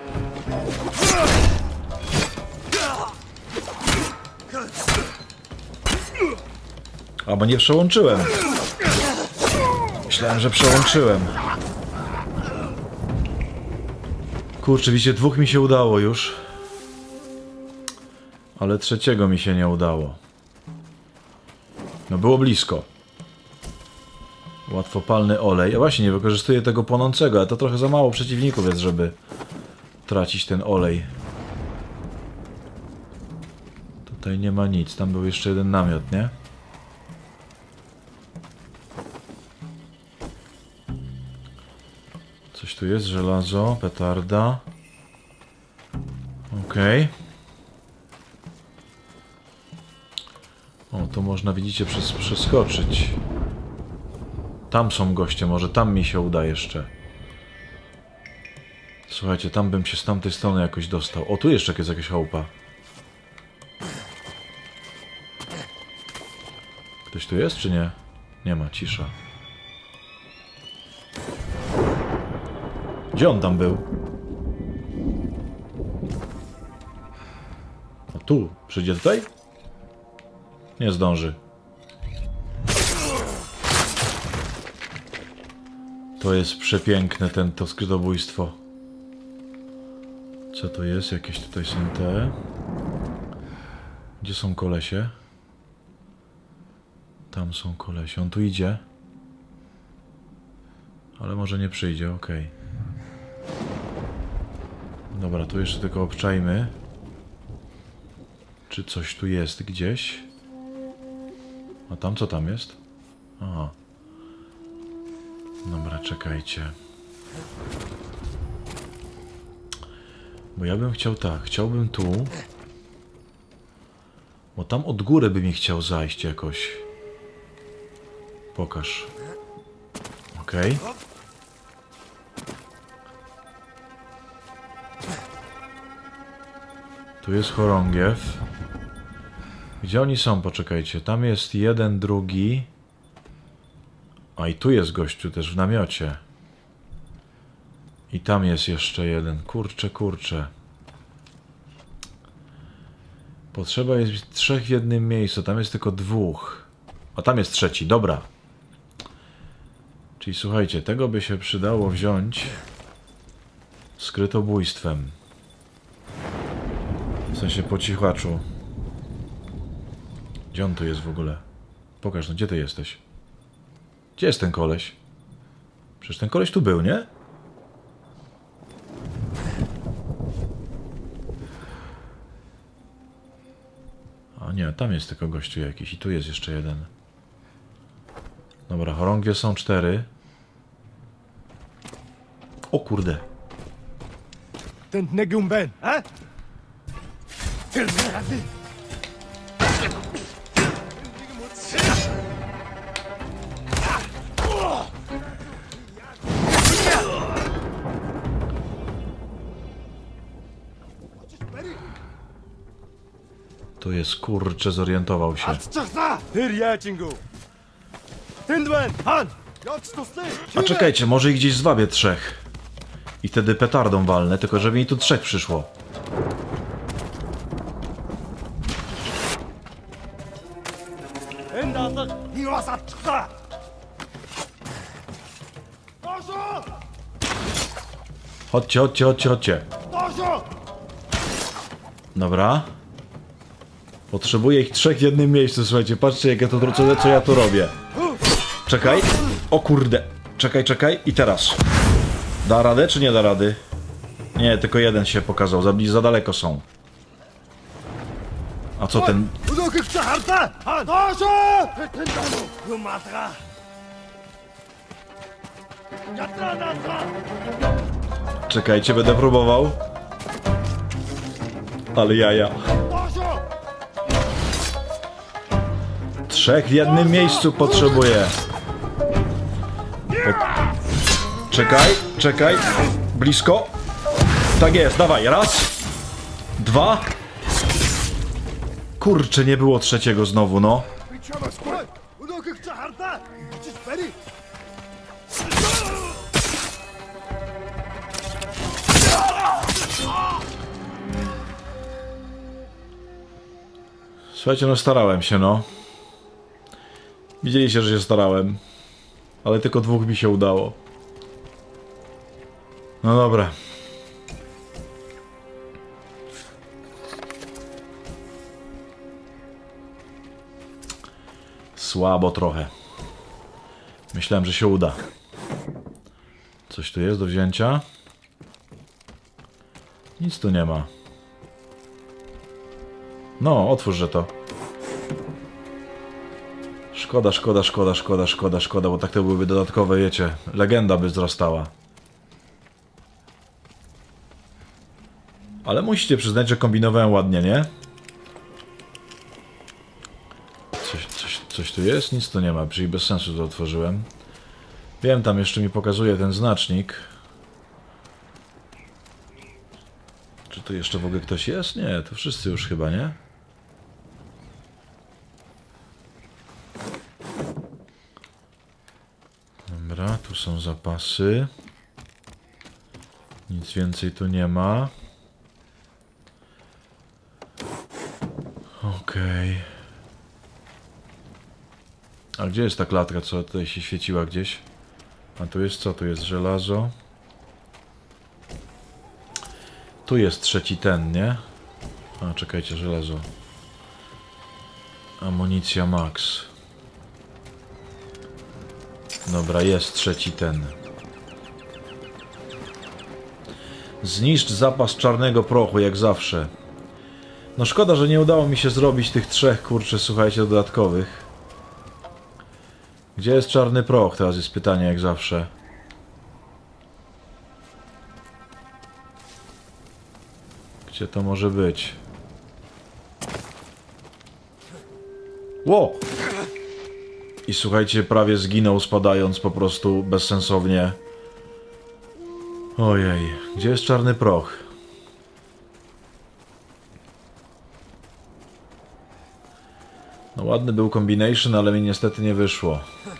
A, bo nie przełączyłem. Myślałem, że przełączyłem. Kurczę, widzicie, dwóch mi się udało już. Ale trzeciego mi się nie udało. No było blisko. Łatwopalny olej. Ja właśnie nie wykorzystuję tego płonącego, ale to trochę za mało przeciwników jest, żeby tracić ten olej. Tutaj nie ma nic. Tam był jeszcze jeden namiot, nie? Coś tu jest. Żelazo, petarda. Okej. O, to można, widzicie, przeskoczyć. Tam są goście, może tam mi się uda jeszcze. Słuchajcie, tam bym się z tamtej strony jakoś dostał. O, tu jeszcze jest jakaś chałupa. Ktoś tu jest, czy nie? Nie ma, cisza. Gdzie on tam był? O, tu. Przyjdzie tutaj? Nie zdąży. To jest przepiękne, to skrytobójstwo. Co to jest? Jakieś tutaj są te... Gdzie są kolesie? Tam są kolesie. On tu idzie. Ale może nie przyjdzie, okej. Dobra, tu jeszcze tylko obczajmy. Czy coś tu jest gdzieś? A tam co tam jest? Aha. Dobra, czekajcie. Bo ja bym chciał tak, chciałbym tu. Bo tam od góry by mi chciał zajść jakoś. Pokaż. Okej. Tu jest chorągiew. Gdzie oni są? Poczekajcie. Tam jest jeden, drugi. A i tu jest gościu też w namiocie. I tam jest jeszcze jeden. Kurczę. Potrzeba jest trzech w jednym miejscu. Tam jest tylko dwóch. A tam jest trzeci. Dobra. Czyli słuchajcie, tego by się przydało wziąć skrytobójstwem. W sensie po cichaczu. Gdzie on tu jest w ogóle? Pokaż, no gdzie ty jesteś? Gdzie jest ten koleś? Przecież ten koleś tu był, nie? A nie, tam jest tylko gościu jakiś i tu jest jeszcze jeden. Dobra, chorągwie są 4. O kurde. Ten Negumben, a? Tu jest, kurczę, zorientował się. A czekajcie, może ich gdzieś zwabię trzech. I wtedy petardą walnę, tylko żeby mi tu trzech przyszło. Chodźcie, chodźcie, chodźcie, chodźcie. Dobra. Potrzebuję ich 3 w jednym miejscu, słuchajcie. Patrzcie, jak ja to, co ja tu robię. Czekaj. O kurde. Czekaj, czekaj. I teraz. Da radę, czy nie da rady? Nie, tylko jeden się pokazał. Za daleko są. A co ten... Czekajcie, będę próbował. Ale jaja. 3 w jednym miejscu potrzebuję. Czekaj, czekaj. Blisko. Tak jest, dawaj. 1, 2. Kurczę, nie było 3 znowu, no. Słuchajcie, no starałem się, no. Widzieliście, że się starałem. Ale tylko 2 mi się udało. No dobra. Słabo trochę. Myślałem, że się uda. Coś tu jest do wzięcia? Nic tu nie ma. No, otwórzże to. Szkoda, szkoda, szkoda, szkoda, szkoda, szkoda, bo tak to byłyby dodatkowe, wiecie, legenda by wzrastała. Ale musicie przyznać, że kombinowałem ładnie, nie? Coś tu jest? Nic tu nie ma, czyli bez sensu to otworzyłem. Wiem, tam jeszcze mi pokazuje ten znacznik. Czy tu jeszcze w ogóle ktoś jest? Nie, to wszyscy już chyba, nie? Dobra, tu są zapasy. Nic więcej tu nie ma. Okej. A gdzie jest ta klatka, co tutaj się świeciła gdzieś? A tu jest co? Tu jest żelazo. Tu jest 3 ten, nie? A, czekajcie, żelazo. Amunicja max. Dobra, jest 3 ten. Zniszcz zapas czarnego prochu, jak zawsze. No szkoda, że nie udało mi się zrobić tych 3, kurczę, słuchajcie, dodatkowych. Gdzie jest czarny proch? Teraz jest pytanie, jak zawsze. Gdzie to może być? Ło! I słuchajcie, prawie zginął, spadając po prostu bezsensownie. Ojej, gdzie jest czarny proch? No ładny był combination, ale mi niestety nie wyszło.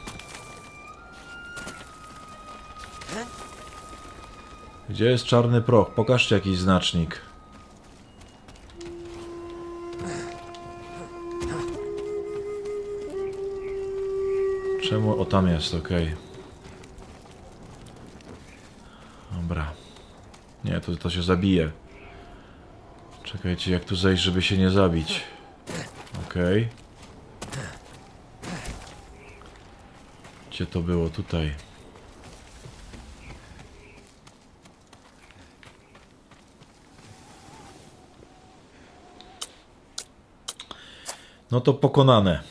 Gdzie jest czarny proch? Pokażcie jakiś znacznik. Czemu? O, tam jest, okej. Dobra. Nie, to się zabije. Czekajcie, jak tu zejść, żeby się nie zabić. Okej. Gdzie to było? Tutaj. No to pokonane.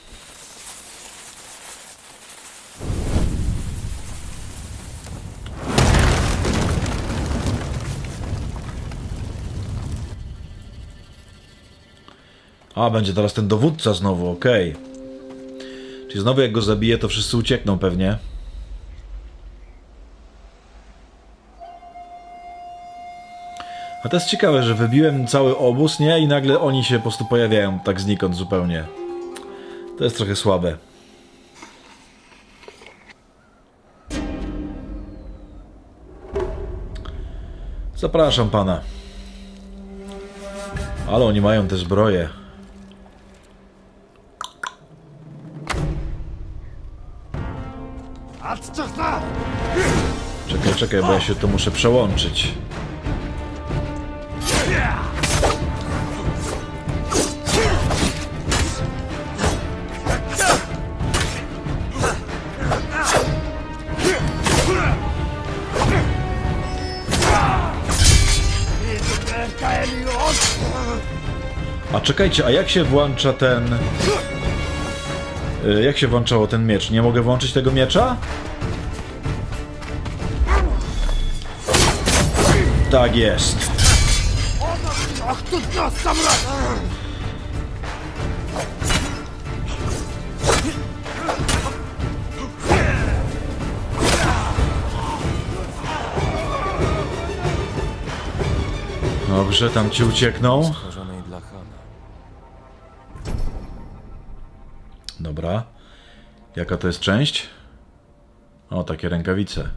A, będzie teraz ten dowódca znowu, okej. Czyli znowu jak go zabiję, to wszyscy uciekną pewnie. A to jest ciekawe, że wybiłem cały obóz, nie? I nagle oni się po prostu pojawiają tak znikąd zupełnie. To jest trochę słabe. Zapraszam pana. Ale oni mają te zbroje. Czekaj, bo ja się to muszę przełączyć. A czekajcie, a jak się włącza ten... Jak się włączało ten miecz? Nie mogę włączyć tego miecza? Tak jest. Dobrze, tam ci uciekną. Dobra. Jaka to jest część? O, takie rękawice.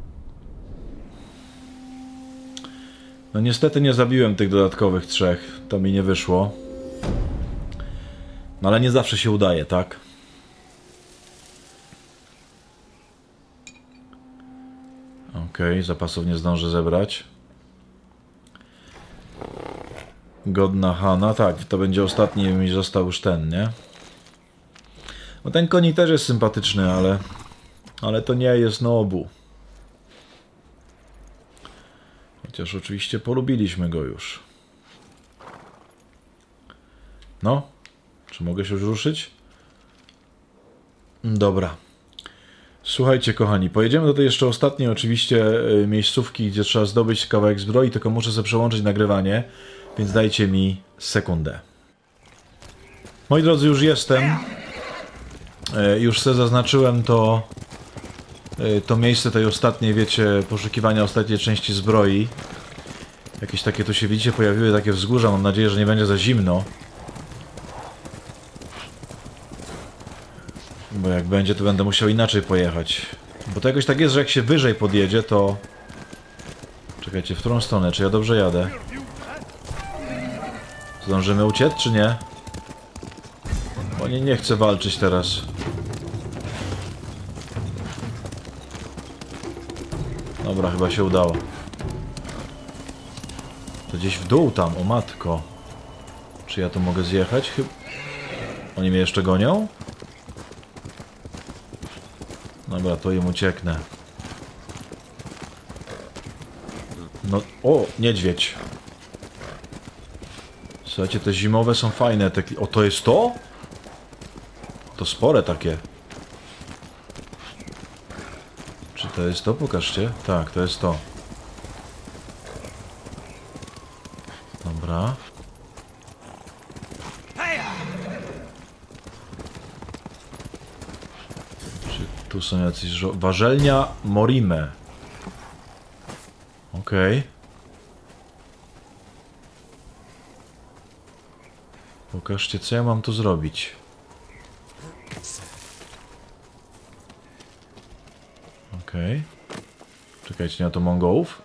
No niestety nie zabiłem tych dodatkowych 3. To mi nie wyszło. No ale nie zawsze się udaje, tak? Okej, zapasów nie zdążę zebrać. Godna Hana, tak, to będzie ostatni, mi został już ten, nie? No ten konik też jest sympatyczny, ale to nie jest Nobu. Chociaż oczywiście polubiliśmy go już. No, czy mogę się już ruszyć? Dobra. Słuchajcie, kochani, pojedziemy do tej jeszcze ostatniej oczywiście miejscówki, gdzie trzeba zdobyć kawałek zbroi, tylko muszę sobie przełączyć nagrywanie, więc dajcie mi sekundę. Moi drodzy, już jestem. Już sobie zaznaczyłem to miejsce tej ostatniej, wiecie, poszukiwania ostatniej części zbroi. Jakieś takie tu się, widzicie, pojawiły takie wzgórza, mam nadzieję, że nie będzie za zimno. Bo jak będzie, to będę musiał inaczej pojechać. Bo to jakoś tak jest, że jak się wyżej podjedzie, to... Czekajcie, w którą stronę? Czy ja dobrze jadę? Zdążymy uciec, czy nie? Bo nie chcę walczyć teraz. Dobra, chyba się udało. To gdzieś w dół tam, o matko. Czy ja tu mogę zjechać? Oni mnie jeszcze gonią? Dobra, to im ucieknę. No, o, niedźwiedź. Słuchajcie, te zimowe są fajne. O, to jest to? To spore takie. Czy to jest to? Pokażcie. Tak, to jest to. Dobra. Czy tu są jacyś... Warzelnia Morime. Okej. Pokażcie, co ja mam tu zrobić. Okej. Czekajcie, nie ma to Mongołów?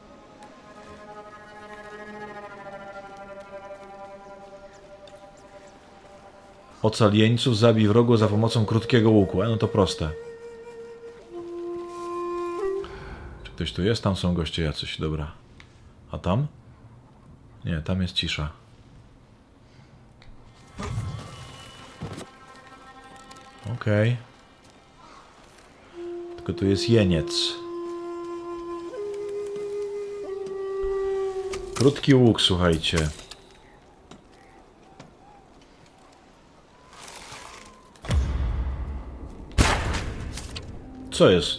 Ocal jeńców, zabij wrogu za pomocą krótkiego łuku. No to proste. Czy ktoś tu jest? Tam są goście jacyś, dobra. A tam? Nie, tam jest cisza. Okej. Tylko tu jest jeniec. Krótki łuk, słuchajcie. Co jest?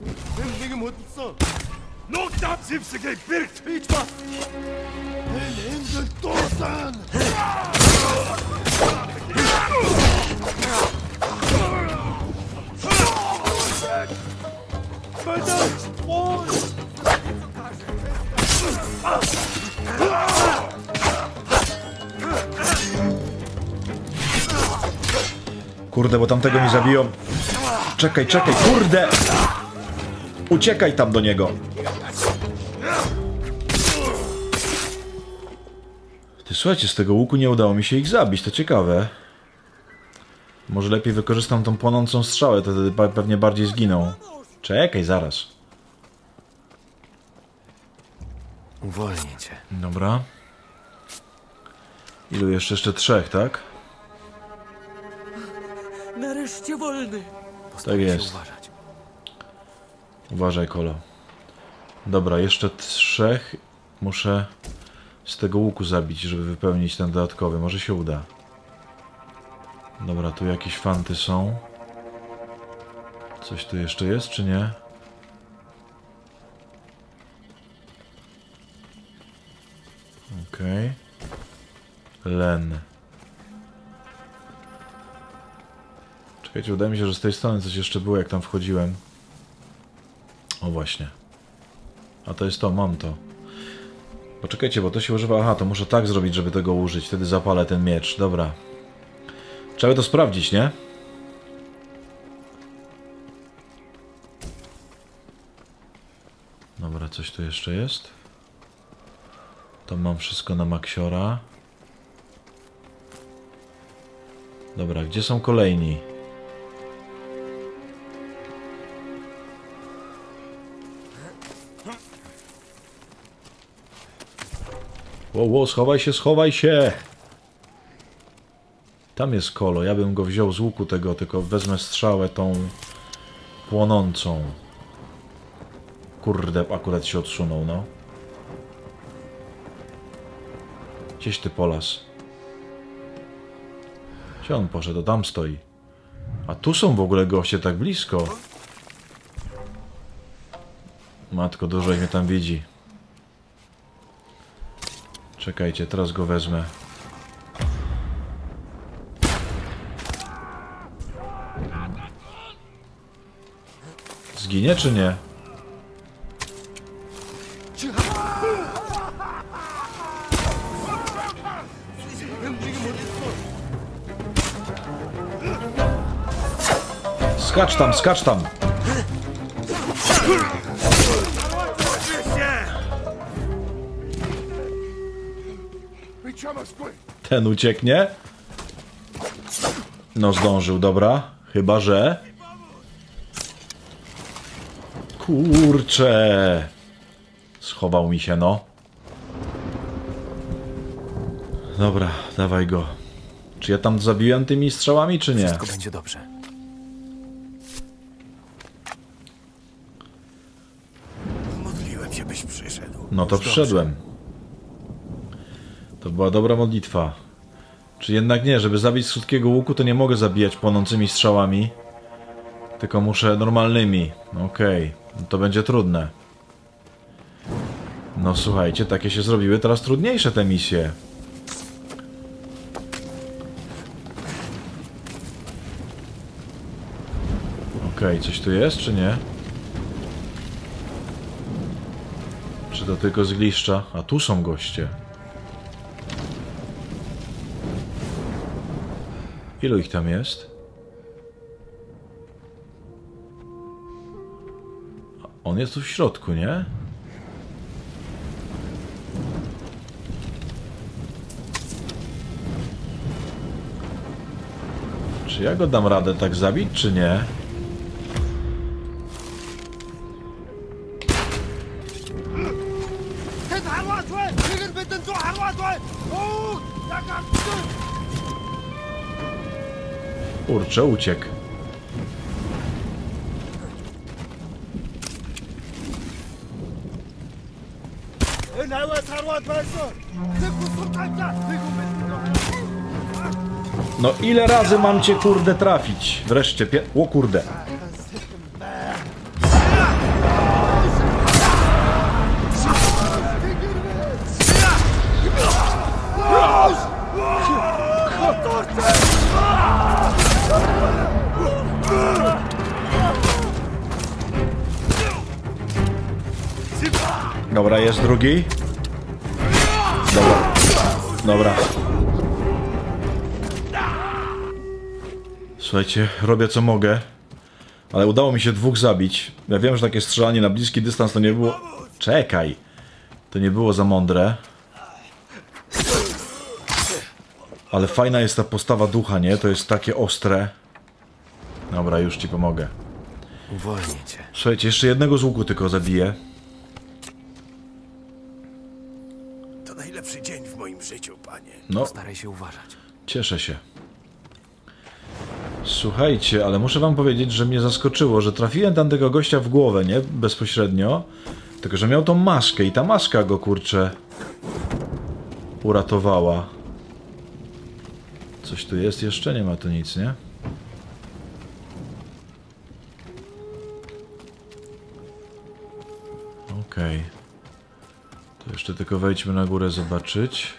Kurde, bo tamtego mi zabiją. Czekaj, kurde! Uciekaj tam do niego. Ty, słuchajcie, z tego łuku nie udało mi się ich zabić, to ciekawe. Może lepiej wykorzystam tą płonącą strzałę, to wtedy pewnie bardziej zginą. Czekaj, zaraz. Uwolnię cię. Dobra. Ilu jeszcze? Jeszcze 3, tak? Nareszcie wolny. Tak jest. Uważać. Uważaj, Kolo. Dobra, jeszcze 3 muszę z tego łuku zabić, żeby wypełnić ten dodatkowy. Może się uda. Dobra, tu jakieś fanty są. Coś tu jeszcze jest, czy nie? Okej. Len. Czekajcie, wydaje mi się, że z tej strony coś jeszcze było, jak tam wchodziłem. O, właśnie. A to jest to, mam to. Poczekajcie, bo to się używa... Aha, to muszę tak zrobić, żeby tego użyć. Wtedy zapalę ten miecz. Dobra. Trzeba to sprawdzić, nie? Dobra, coś tu jeszcze jest. To mam wszystko na maksiora. Dobra, gdzie są kolejni? Wow, schowaj się, schowaj się! Tam jest Kolo, ja bym go wziął z łuku tego, tylko wezmę strzałę tą płonącą. Kurde, akurat się odsunął, no. Gdzieś ty, Polas? Gdzie on poszedł? Tam stoi. A tu są w ogóle goście tak blisko. Matko, dużo ich mnie tam widzi. Czekajcie, teraz go wezmę. Zginie czy nie? Skacz tam, skacz tam! Ten ucieknie? No zdążył, dobra. Chyba że... Kurczę! Schował mi się, no. Dobra, dawaj go. Czy ja tam zabiłem tymi strzałami, czy nie? Wszystko będzie dobrze. Modliłem się, byś przyszedł. No to przyszedłem. To była dobra modlitwa. Czy jednak nie, żeby zabić z krótkiego łuku, to nie mogę zabijać płonącymi strzałami. Tylko muszę normalnymi. Okej, no to będzie trudne. No słuchajcie, takie się zrobiły teraz trudniejsze te misje. Okej, coś tu jest, czy nie? Czy to tylko zgliszcza? A tu są goście. Ilu ich tam jest? On jest tu w środku, nie? Czy ja go dam radę tak zabić, czy nie? Kurczę, uciekł. No ile razy mam cię, kurde, trafić? Wreszcie, o kurde. Dobra, jest drugi. Dobra. Dobra. Słuchajcie, robię co mogę. Ale udało mi się 2 zabić. Ja wiem, że takie strzelanie na bliski dystans to nie było... Czekaj! To nie było za mądre. Ale fajna jest ta postawa ducha, nie? To jest takie ostre. Dobra, już ci pomogę. Uwolnię cię. Słuchajcie, jeszcze jednego z łuku tylko zabiję. No, Staraj się uważać. cieszę się. Słuchajcie, ale muszę wam powiedzieć, że mnie zaskoczyło, że trafiłem tam tego gościa w głowę, nie? Bezpośrednio. Tylko, że miał tą maskę i ta maska go, kurczę, uratowała. Coś tu jest jeszcze? Nie ma tu nic, nie? Okej. To jeszcze tylko wejdźmy na górę zobaczyć.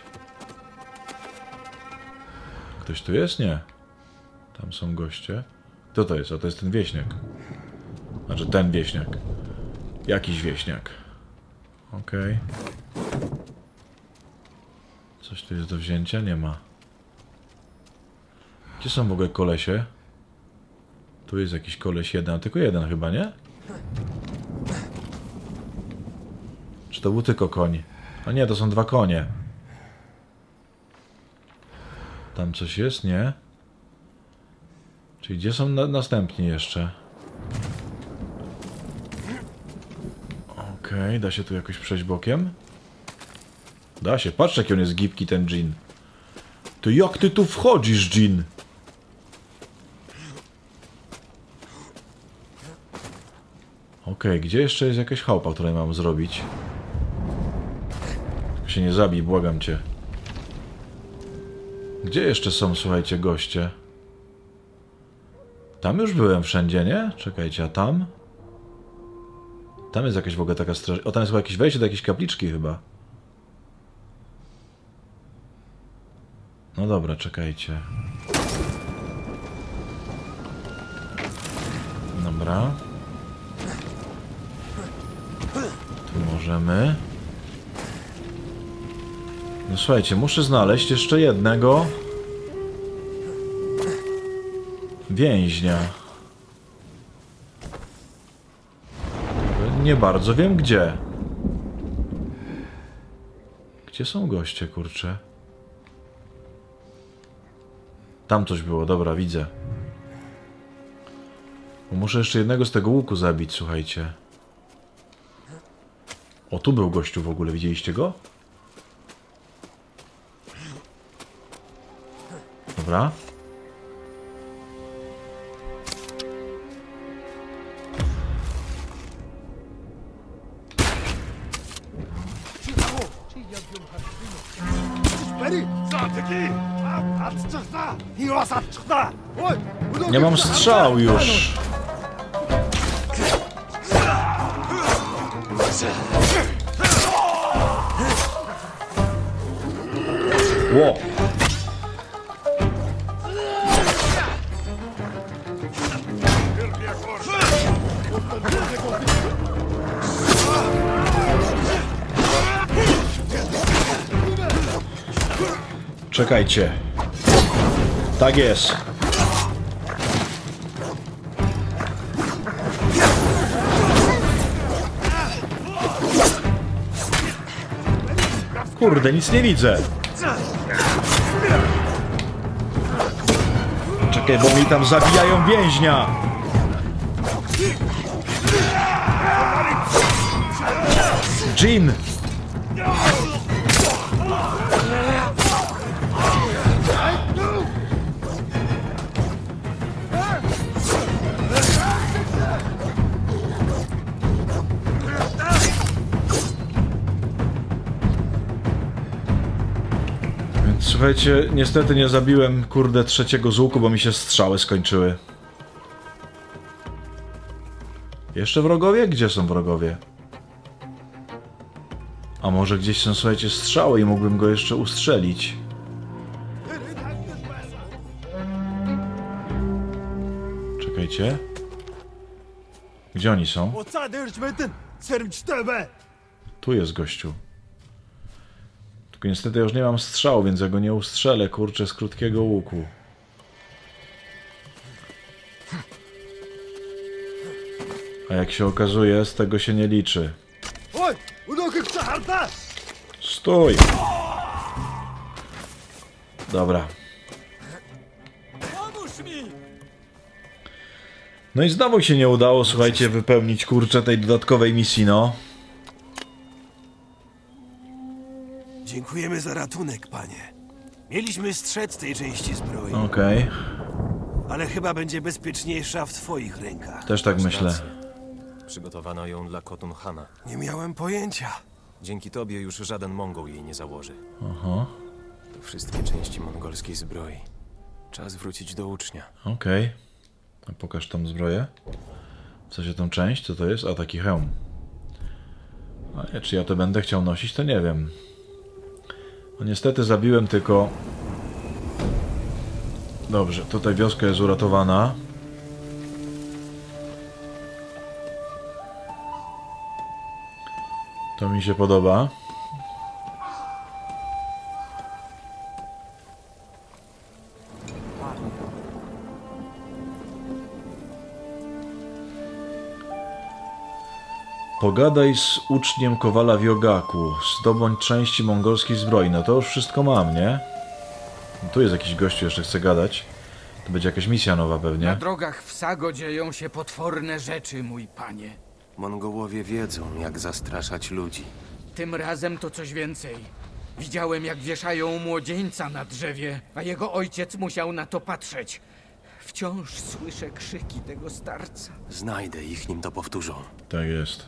Ktoś tu jest? Nie. Tam są goście. Kto to jest? A to jest ten wieśniak. Znaczy ten wieśniak. Jakiś wieśniak. Okej. Coś tu jest do wzięcia? Nie ma. Gdzie są w ogóle kolesie? Tu jest jakiś koleś jeden, a tylko jeden chyba, nie? Czy to był tylko koń? A nie, to są dwa konie. Tam coś jest? Nie. Czyli gdzie są następni jeszcze? Okej, da się tu jakoś przejść bokiem? Da się, patrz jaki on jest gibki ten dżin. To jak ty tu wchodzisz, dżin? Okej, gdzie jeszcze jest jakaś chałupa, której mam zrobić? Tylko się nie zabij, błagam cię. Gdzie jeszcze są, słuchajcie, goście? Tam już byłem wszędzie, nie? Czekajcie, a tam? Tam jest jakaś w ogóle taka straż... O, tam jest chyba jakieś wejście do jakiejś kapliczki chyba. No dobra, czekajcie. Dobra. Tu możemy. No słuchajcie, muszę znaleźć jeszcze jednego więźnia. Nie bardzo wiem gdzie. Gdzie są goście, kurczę? Tam coś było, dobra, widzę. Bo muszę jeszcze jednego z tego łuku zabić, słuchajcie. O, tu był gościu w ogóle, widzieliście go? Dobra. Nie mam strzał już. Ło. Czekajcie. Tak jest. Kurde, nic nie widzę. Czekaj, bo mi tam zabijają więźnia. Jin. Słuchajcie, niestety nie zabiłem, kurde, trzeciego z łuku, bo mi się strzały skończyły. Jeszcze wrogowie? Gdzie są wrogowie? A może gdzieś są, słuchajcie, strzały i mógłbym go jeszcze ustrzelić. Czekajcie. Gdzie oni są? Tu jest gościu. Tylko niestety już nie mam strzału, więc ja go nie ustrzelę, kurczę, z krótkiego łuku. A jak się okazuje, z tego się nie liczy. Stój! Dobra. No i znowu się nie udało, słuchajcie, wypełnić, kurczę, tej dodatkowej misji, no. Dziękujemy za ratunek, panie. Mieliśmy strzec tej części zbroi, Okej. ale chyba będzie bezpieczniejsza w twoich rękach. Też tak myślę. Rację. Przygotowano ją dla Khotun Khana. Nie miałem pojęcia. Dzięki tobie już żaden Mongol jej nie założy. Aha. To wszystkie części mongolskiej zbroi. Czas wrócić do ucznia. Okej. A pokaż tą zbroję. W sensie tą część, co to jest? A, taki hełm. A czy ja to będę chciał nosić, to nie wiem. No niestety zabiłem tylko... Dobrze, tutaj wioska jest uratowana. To mi się podoba. Pogadaj z uczniem Kowala w Jogaku. Zdobądź części mongolskiej zbroi. No to już wszystko mam, nie? No tu jest jakiś gościu, jeszcze chce gadać. To będzie jakaś misja nowa pewnie. Na drogach w Sago dzieją się potworne rzeczy, mój panie. Mongołowie wiedzą, jak zastraszać ludzi. Tym razem to coś więcej. Widziałem, jak wieszają młodzieńca na drzewie, a jego ojciec musiał na to patrzeć. Wciąż słyszę krzyki tego starca. Znajdę ich, nim to powtórzą. Tak jest.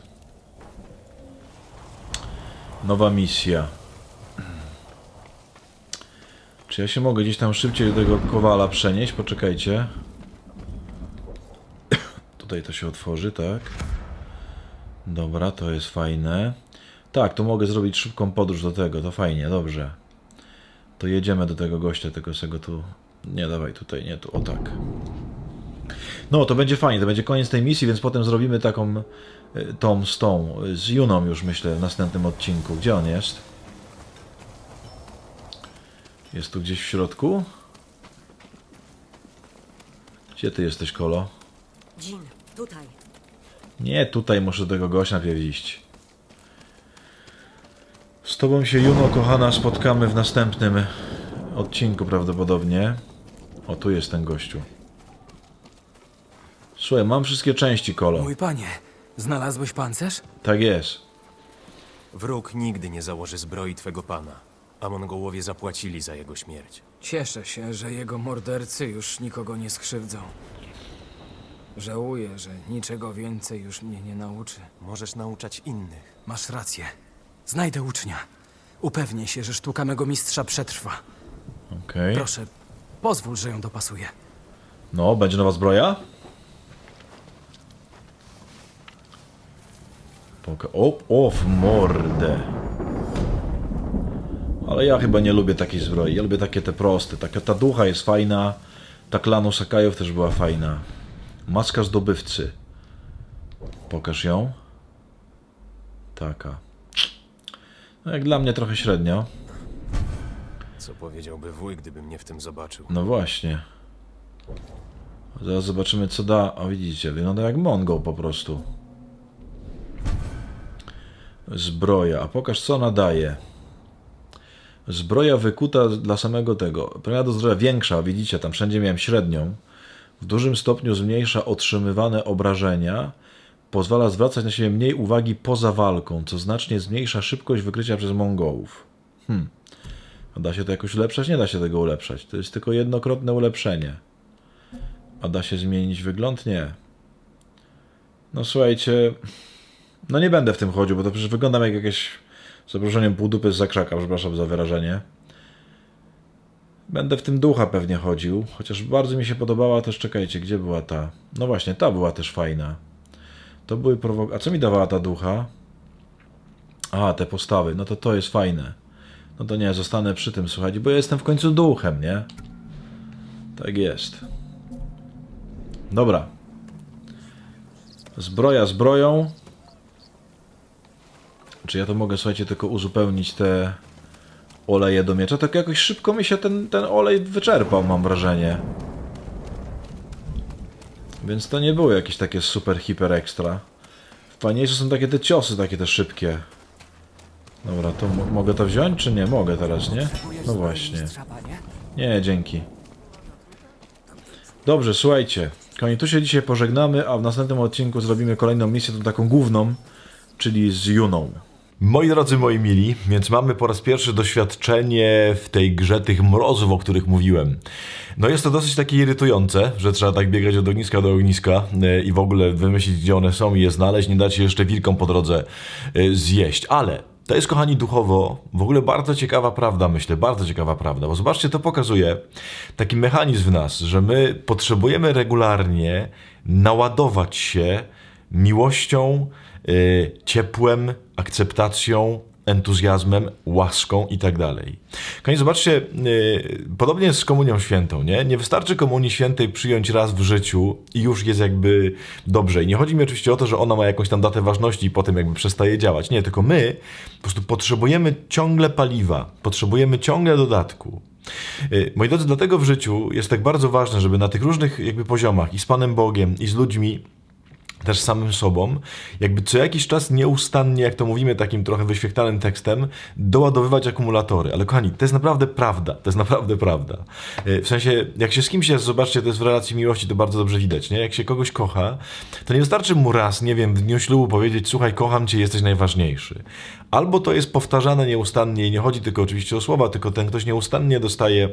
Nowa misja. Czy ja się mogę gdzieś tam szybciej do tego Kowala przenieść? Poczekajcie. Tutaj to się otworzy, tak? Dobra, to jest fajne. Tak, to mogę zrobić szybką podróż do tego, to fajnie, dobrze. To jedziemy do tego gościa, tego sobie tu... Nie, dawaj tutaj, nie tu, o tak. No, to będzie fajnie, to będzie koniec tej misji, więc potem zrobimy taką... z Juną już myślę w następnym odcinku. Gdzie on jest? Jest tu gdzieś w środku? Gdzie ty jesteś, Kolo? Jin, tutaj. Nie, tutaj muszę do tego gościa najpierw iść. Z tobą się, Juno, kochana, spotkamy w następnym odcinku prawdopodobnie. O, tu jest ten gościu. Słuchaj, mam wszystkie części, Kolo. Mój panie, znalazłeś pancerz? Tak jest. Wróg nigdy nie założy zbroi twego pana, a Mongołowie zapłacili za jego śmierć. Cieszę się, że jego mordercy już nikogo nie skrzywdzą. Żałuję, że niczego więcej już mnie nie nauczy. Możesz nauczać innych. Masz rację. Znajdę ucznia. Upewnię się, że sztuka mego mistrza przetrwa. Okej. Proszę, pozwól, że ją dopasuję. No, będzie nowa zbroja? O, w mordę. Ale ja chyba nie lubię takiej zbroi. Ja lubię takie te proste. Ta ducha jest fajna. Ta klanu Sakajów też była fajna. Maska zdobywcy. Pokaż ją. Taka. No jak dla mnie trochę średnio. Co powiedziałby wuj, gdyby mnie w tym zobaczył? No właśnie. Zaraz zobaczymy, co da. O, widzicie, wygląda jak Mongol po prostu. Zbroja. A pokaż, co ona daje. Zbroja wykuta dla samego tego. Premia do zdrowia większa, widzicie, tam wszędzie miałem średnią. W dużym stopniu zmniejsza otrzymywane obrażenia. Pozwala zwracać na siebie mniej uwagi poza walką, co znacznie zmniejsza szybkość wykrycia przez Mongołów. A da się to jakoś ulepszać? Nie da się tego ulepszać. To jest tylko jednokrotne ulepszenie. A da się zmienić wygląd? Nie. No słuchajcie... No nie będę w tym chodził, bo to przecież wyglądam jak jakieś... Z zaproszeniem pół dupy z zakrzaka, przepraszam za wyrażenie. Będę w tym ducha pewnie chodził, chociaż bardzo mi się podobała też, czekajcie, gdzie była ta? No właśnie, ta była też fajna. To były A co mi dawała ta ducha? A, te postawy, no to jest fajne. No to nie, zostanę przy tym, słuchajcie, bo ja jestem w końcu duchem, nie? Tak jest. Dobra. Zbroja zbroją. Czy ja to mogę, słuchajcie, tylko uzupełnić te oleje do miecza? Tak jakoś szybko mi się ten olej wyczerpał, mam wrażenie. Więc to nie było jakieś takie super, hiper ekstra. Fajniejsze są takie te ciosy, takie te szybkie. Dobra, to mogę to wziąć, czy nie? Mogę teraz, nie? No właśnie. Nie, dzięki. Dobrze, słuchajcie. Kochani, tu się dzisiaj pożegnamy, a w następnym odcinku zrobimy kolejną misję, tą taką główną, czyli z Juną. Moi drodzy, moi mili, więc mamy po raz pierwszy doświadczenie w tej grze tych mrozów, o których mówiłem. No jest to dosyć takie irytujące, że trzeba tak biegać od ogniska do ogniska i w ogóle wymyślić, gdzie one są i je znaleźć, nie dać się jeszcze wilkom po drodze zjeść. Ale to jest, kochani, duchowo w ogóle bardzo ciekawa prawda, myślę, bardzo ciekawa prawda, bo zobaczcie, to pokazuje taki mechanizm w nas, że my potrzebujemy regularnie naładować się miłością, ciepłem, akceptacją, entuzjazmem, łaską i tak dalej. Kochani, zobaczcie, podobnie jest z Komunią Świętą, nie? Nie wystarczy Komunii Świętej przyjąć raz w życiu i już jest jakby dobrze. I nie chodzi mi oczywiście o to, że ona ma jakąś tam datę ważności i potem jakby przestaje działać. Nie, tylko my po prostu potrzebujemy ciągle paliwa, potrzebujemy ciągle dodatku. Moi drodzy, dlatego w życiu jest tak bardzo ważne, żeby na tych różnych jakby poziomach i z Panem Bogiem, i z ludźmi, też samym sobą, jakby co jakiś czas nieustannie, jak to mówimy takim trochę wyświechtanym tekstem, doładowywać akumulatory. Ale kochani, to jest naprawdę prawda. To jest naprawdę prawda. W sensie, jak się z kimś jest, zobaczcie, to jest w relacji miłości, to bardzo dobrze widać, nie? Jak się kogoś kocha, to nie wystarczy mu raz, nie wiem, w dniu ślubu powiedzieć: słuchaj, kocham cię, jesteś najważniejszy. Albo to jest powtarzane nieustannie i nie chodzi tylko oczywiście o słowa, tylko ten ktoś nieustannie dostaje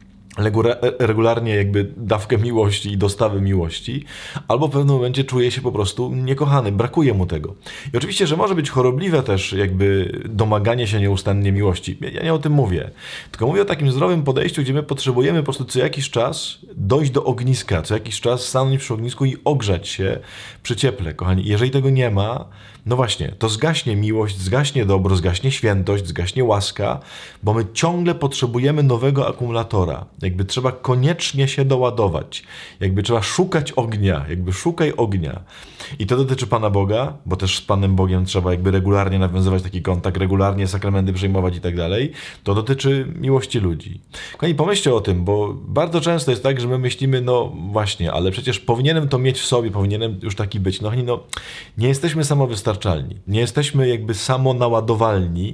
regularnie jakby dawkę miłości i dostawy miłości, albo w pewnym momencie czuje się po prostu niekochany, brakuje mu tego. I oczywiście, że może być chorobliwe też jakby domaganie się nieustannie miłości. Ja nie o tym mówię, tylko mówię o takim zdrowym podejściu, gdzie my potrzebujemy po prostu co jakiś czas dojść do ogniska, co jakiś czas stanąć przy ognisku i ogrzać się przy cieple, kochani. Jeżeli tego nie ma, no właśnie, to zgaśnie miłość, zgaśnie dobro, zgaśnie świętość, zgaśnie łaska, bo my ciągle potrzebujemy nowego akumulatora. Jakby trzeba koniecznie się doładować. Jakby trzeba szukać ognia, jakby szukaj ognia. I to dotyczy Pana Boga, bo też z Panem Bogiem trzeba jakby regularnie nawiązywać taki kontakt, regularnie sakramenty przyjmować i tak dalej. To dotyczy miłości ludzi. Kochani, pomyślcie o tym, bo bardzo często jest tak, że my myślimy, no właśnie, ale przecież powinienem to mieć w sobie, powinienem już taki być. No, nie jesteśmy samowystarczalni. Nie jesteśmy jakby samonaładowalni.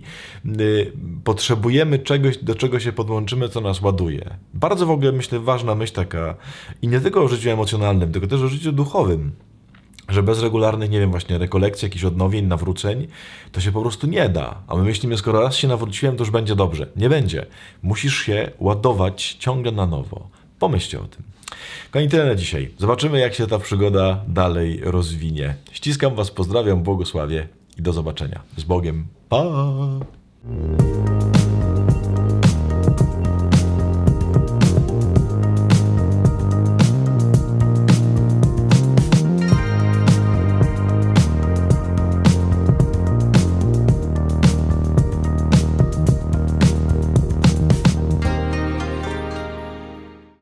Potrzebujemy czegoś, do czego się podłączymy, co nas ładuje. Bardzo w ogóle, myślę, ważna myśl taka, i nie tylko o życiu emocjonalnym, tylko też o życiu duchowym, że bez regularnych, nie wiem, właśnie rekolekcji, jakichś odnowień, nawróceń, to się po prostu nie da. A my myślimy, skoro raz się nawróciłem, to już będzie dobrze. Nie będzie. Musisz się ładować ciągle na nowo. Pomyślcie o tym. Kochani, tyle na dzisiaj. Zobaczymy, jak się ta przygoda dalej rozwinie. Ściskam was, pozdrawiam, błogosławię i do zobaczenia. Z Bogiem. Pa!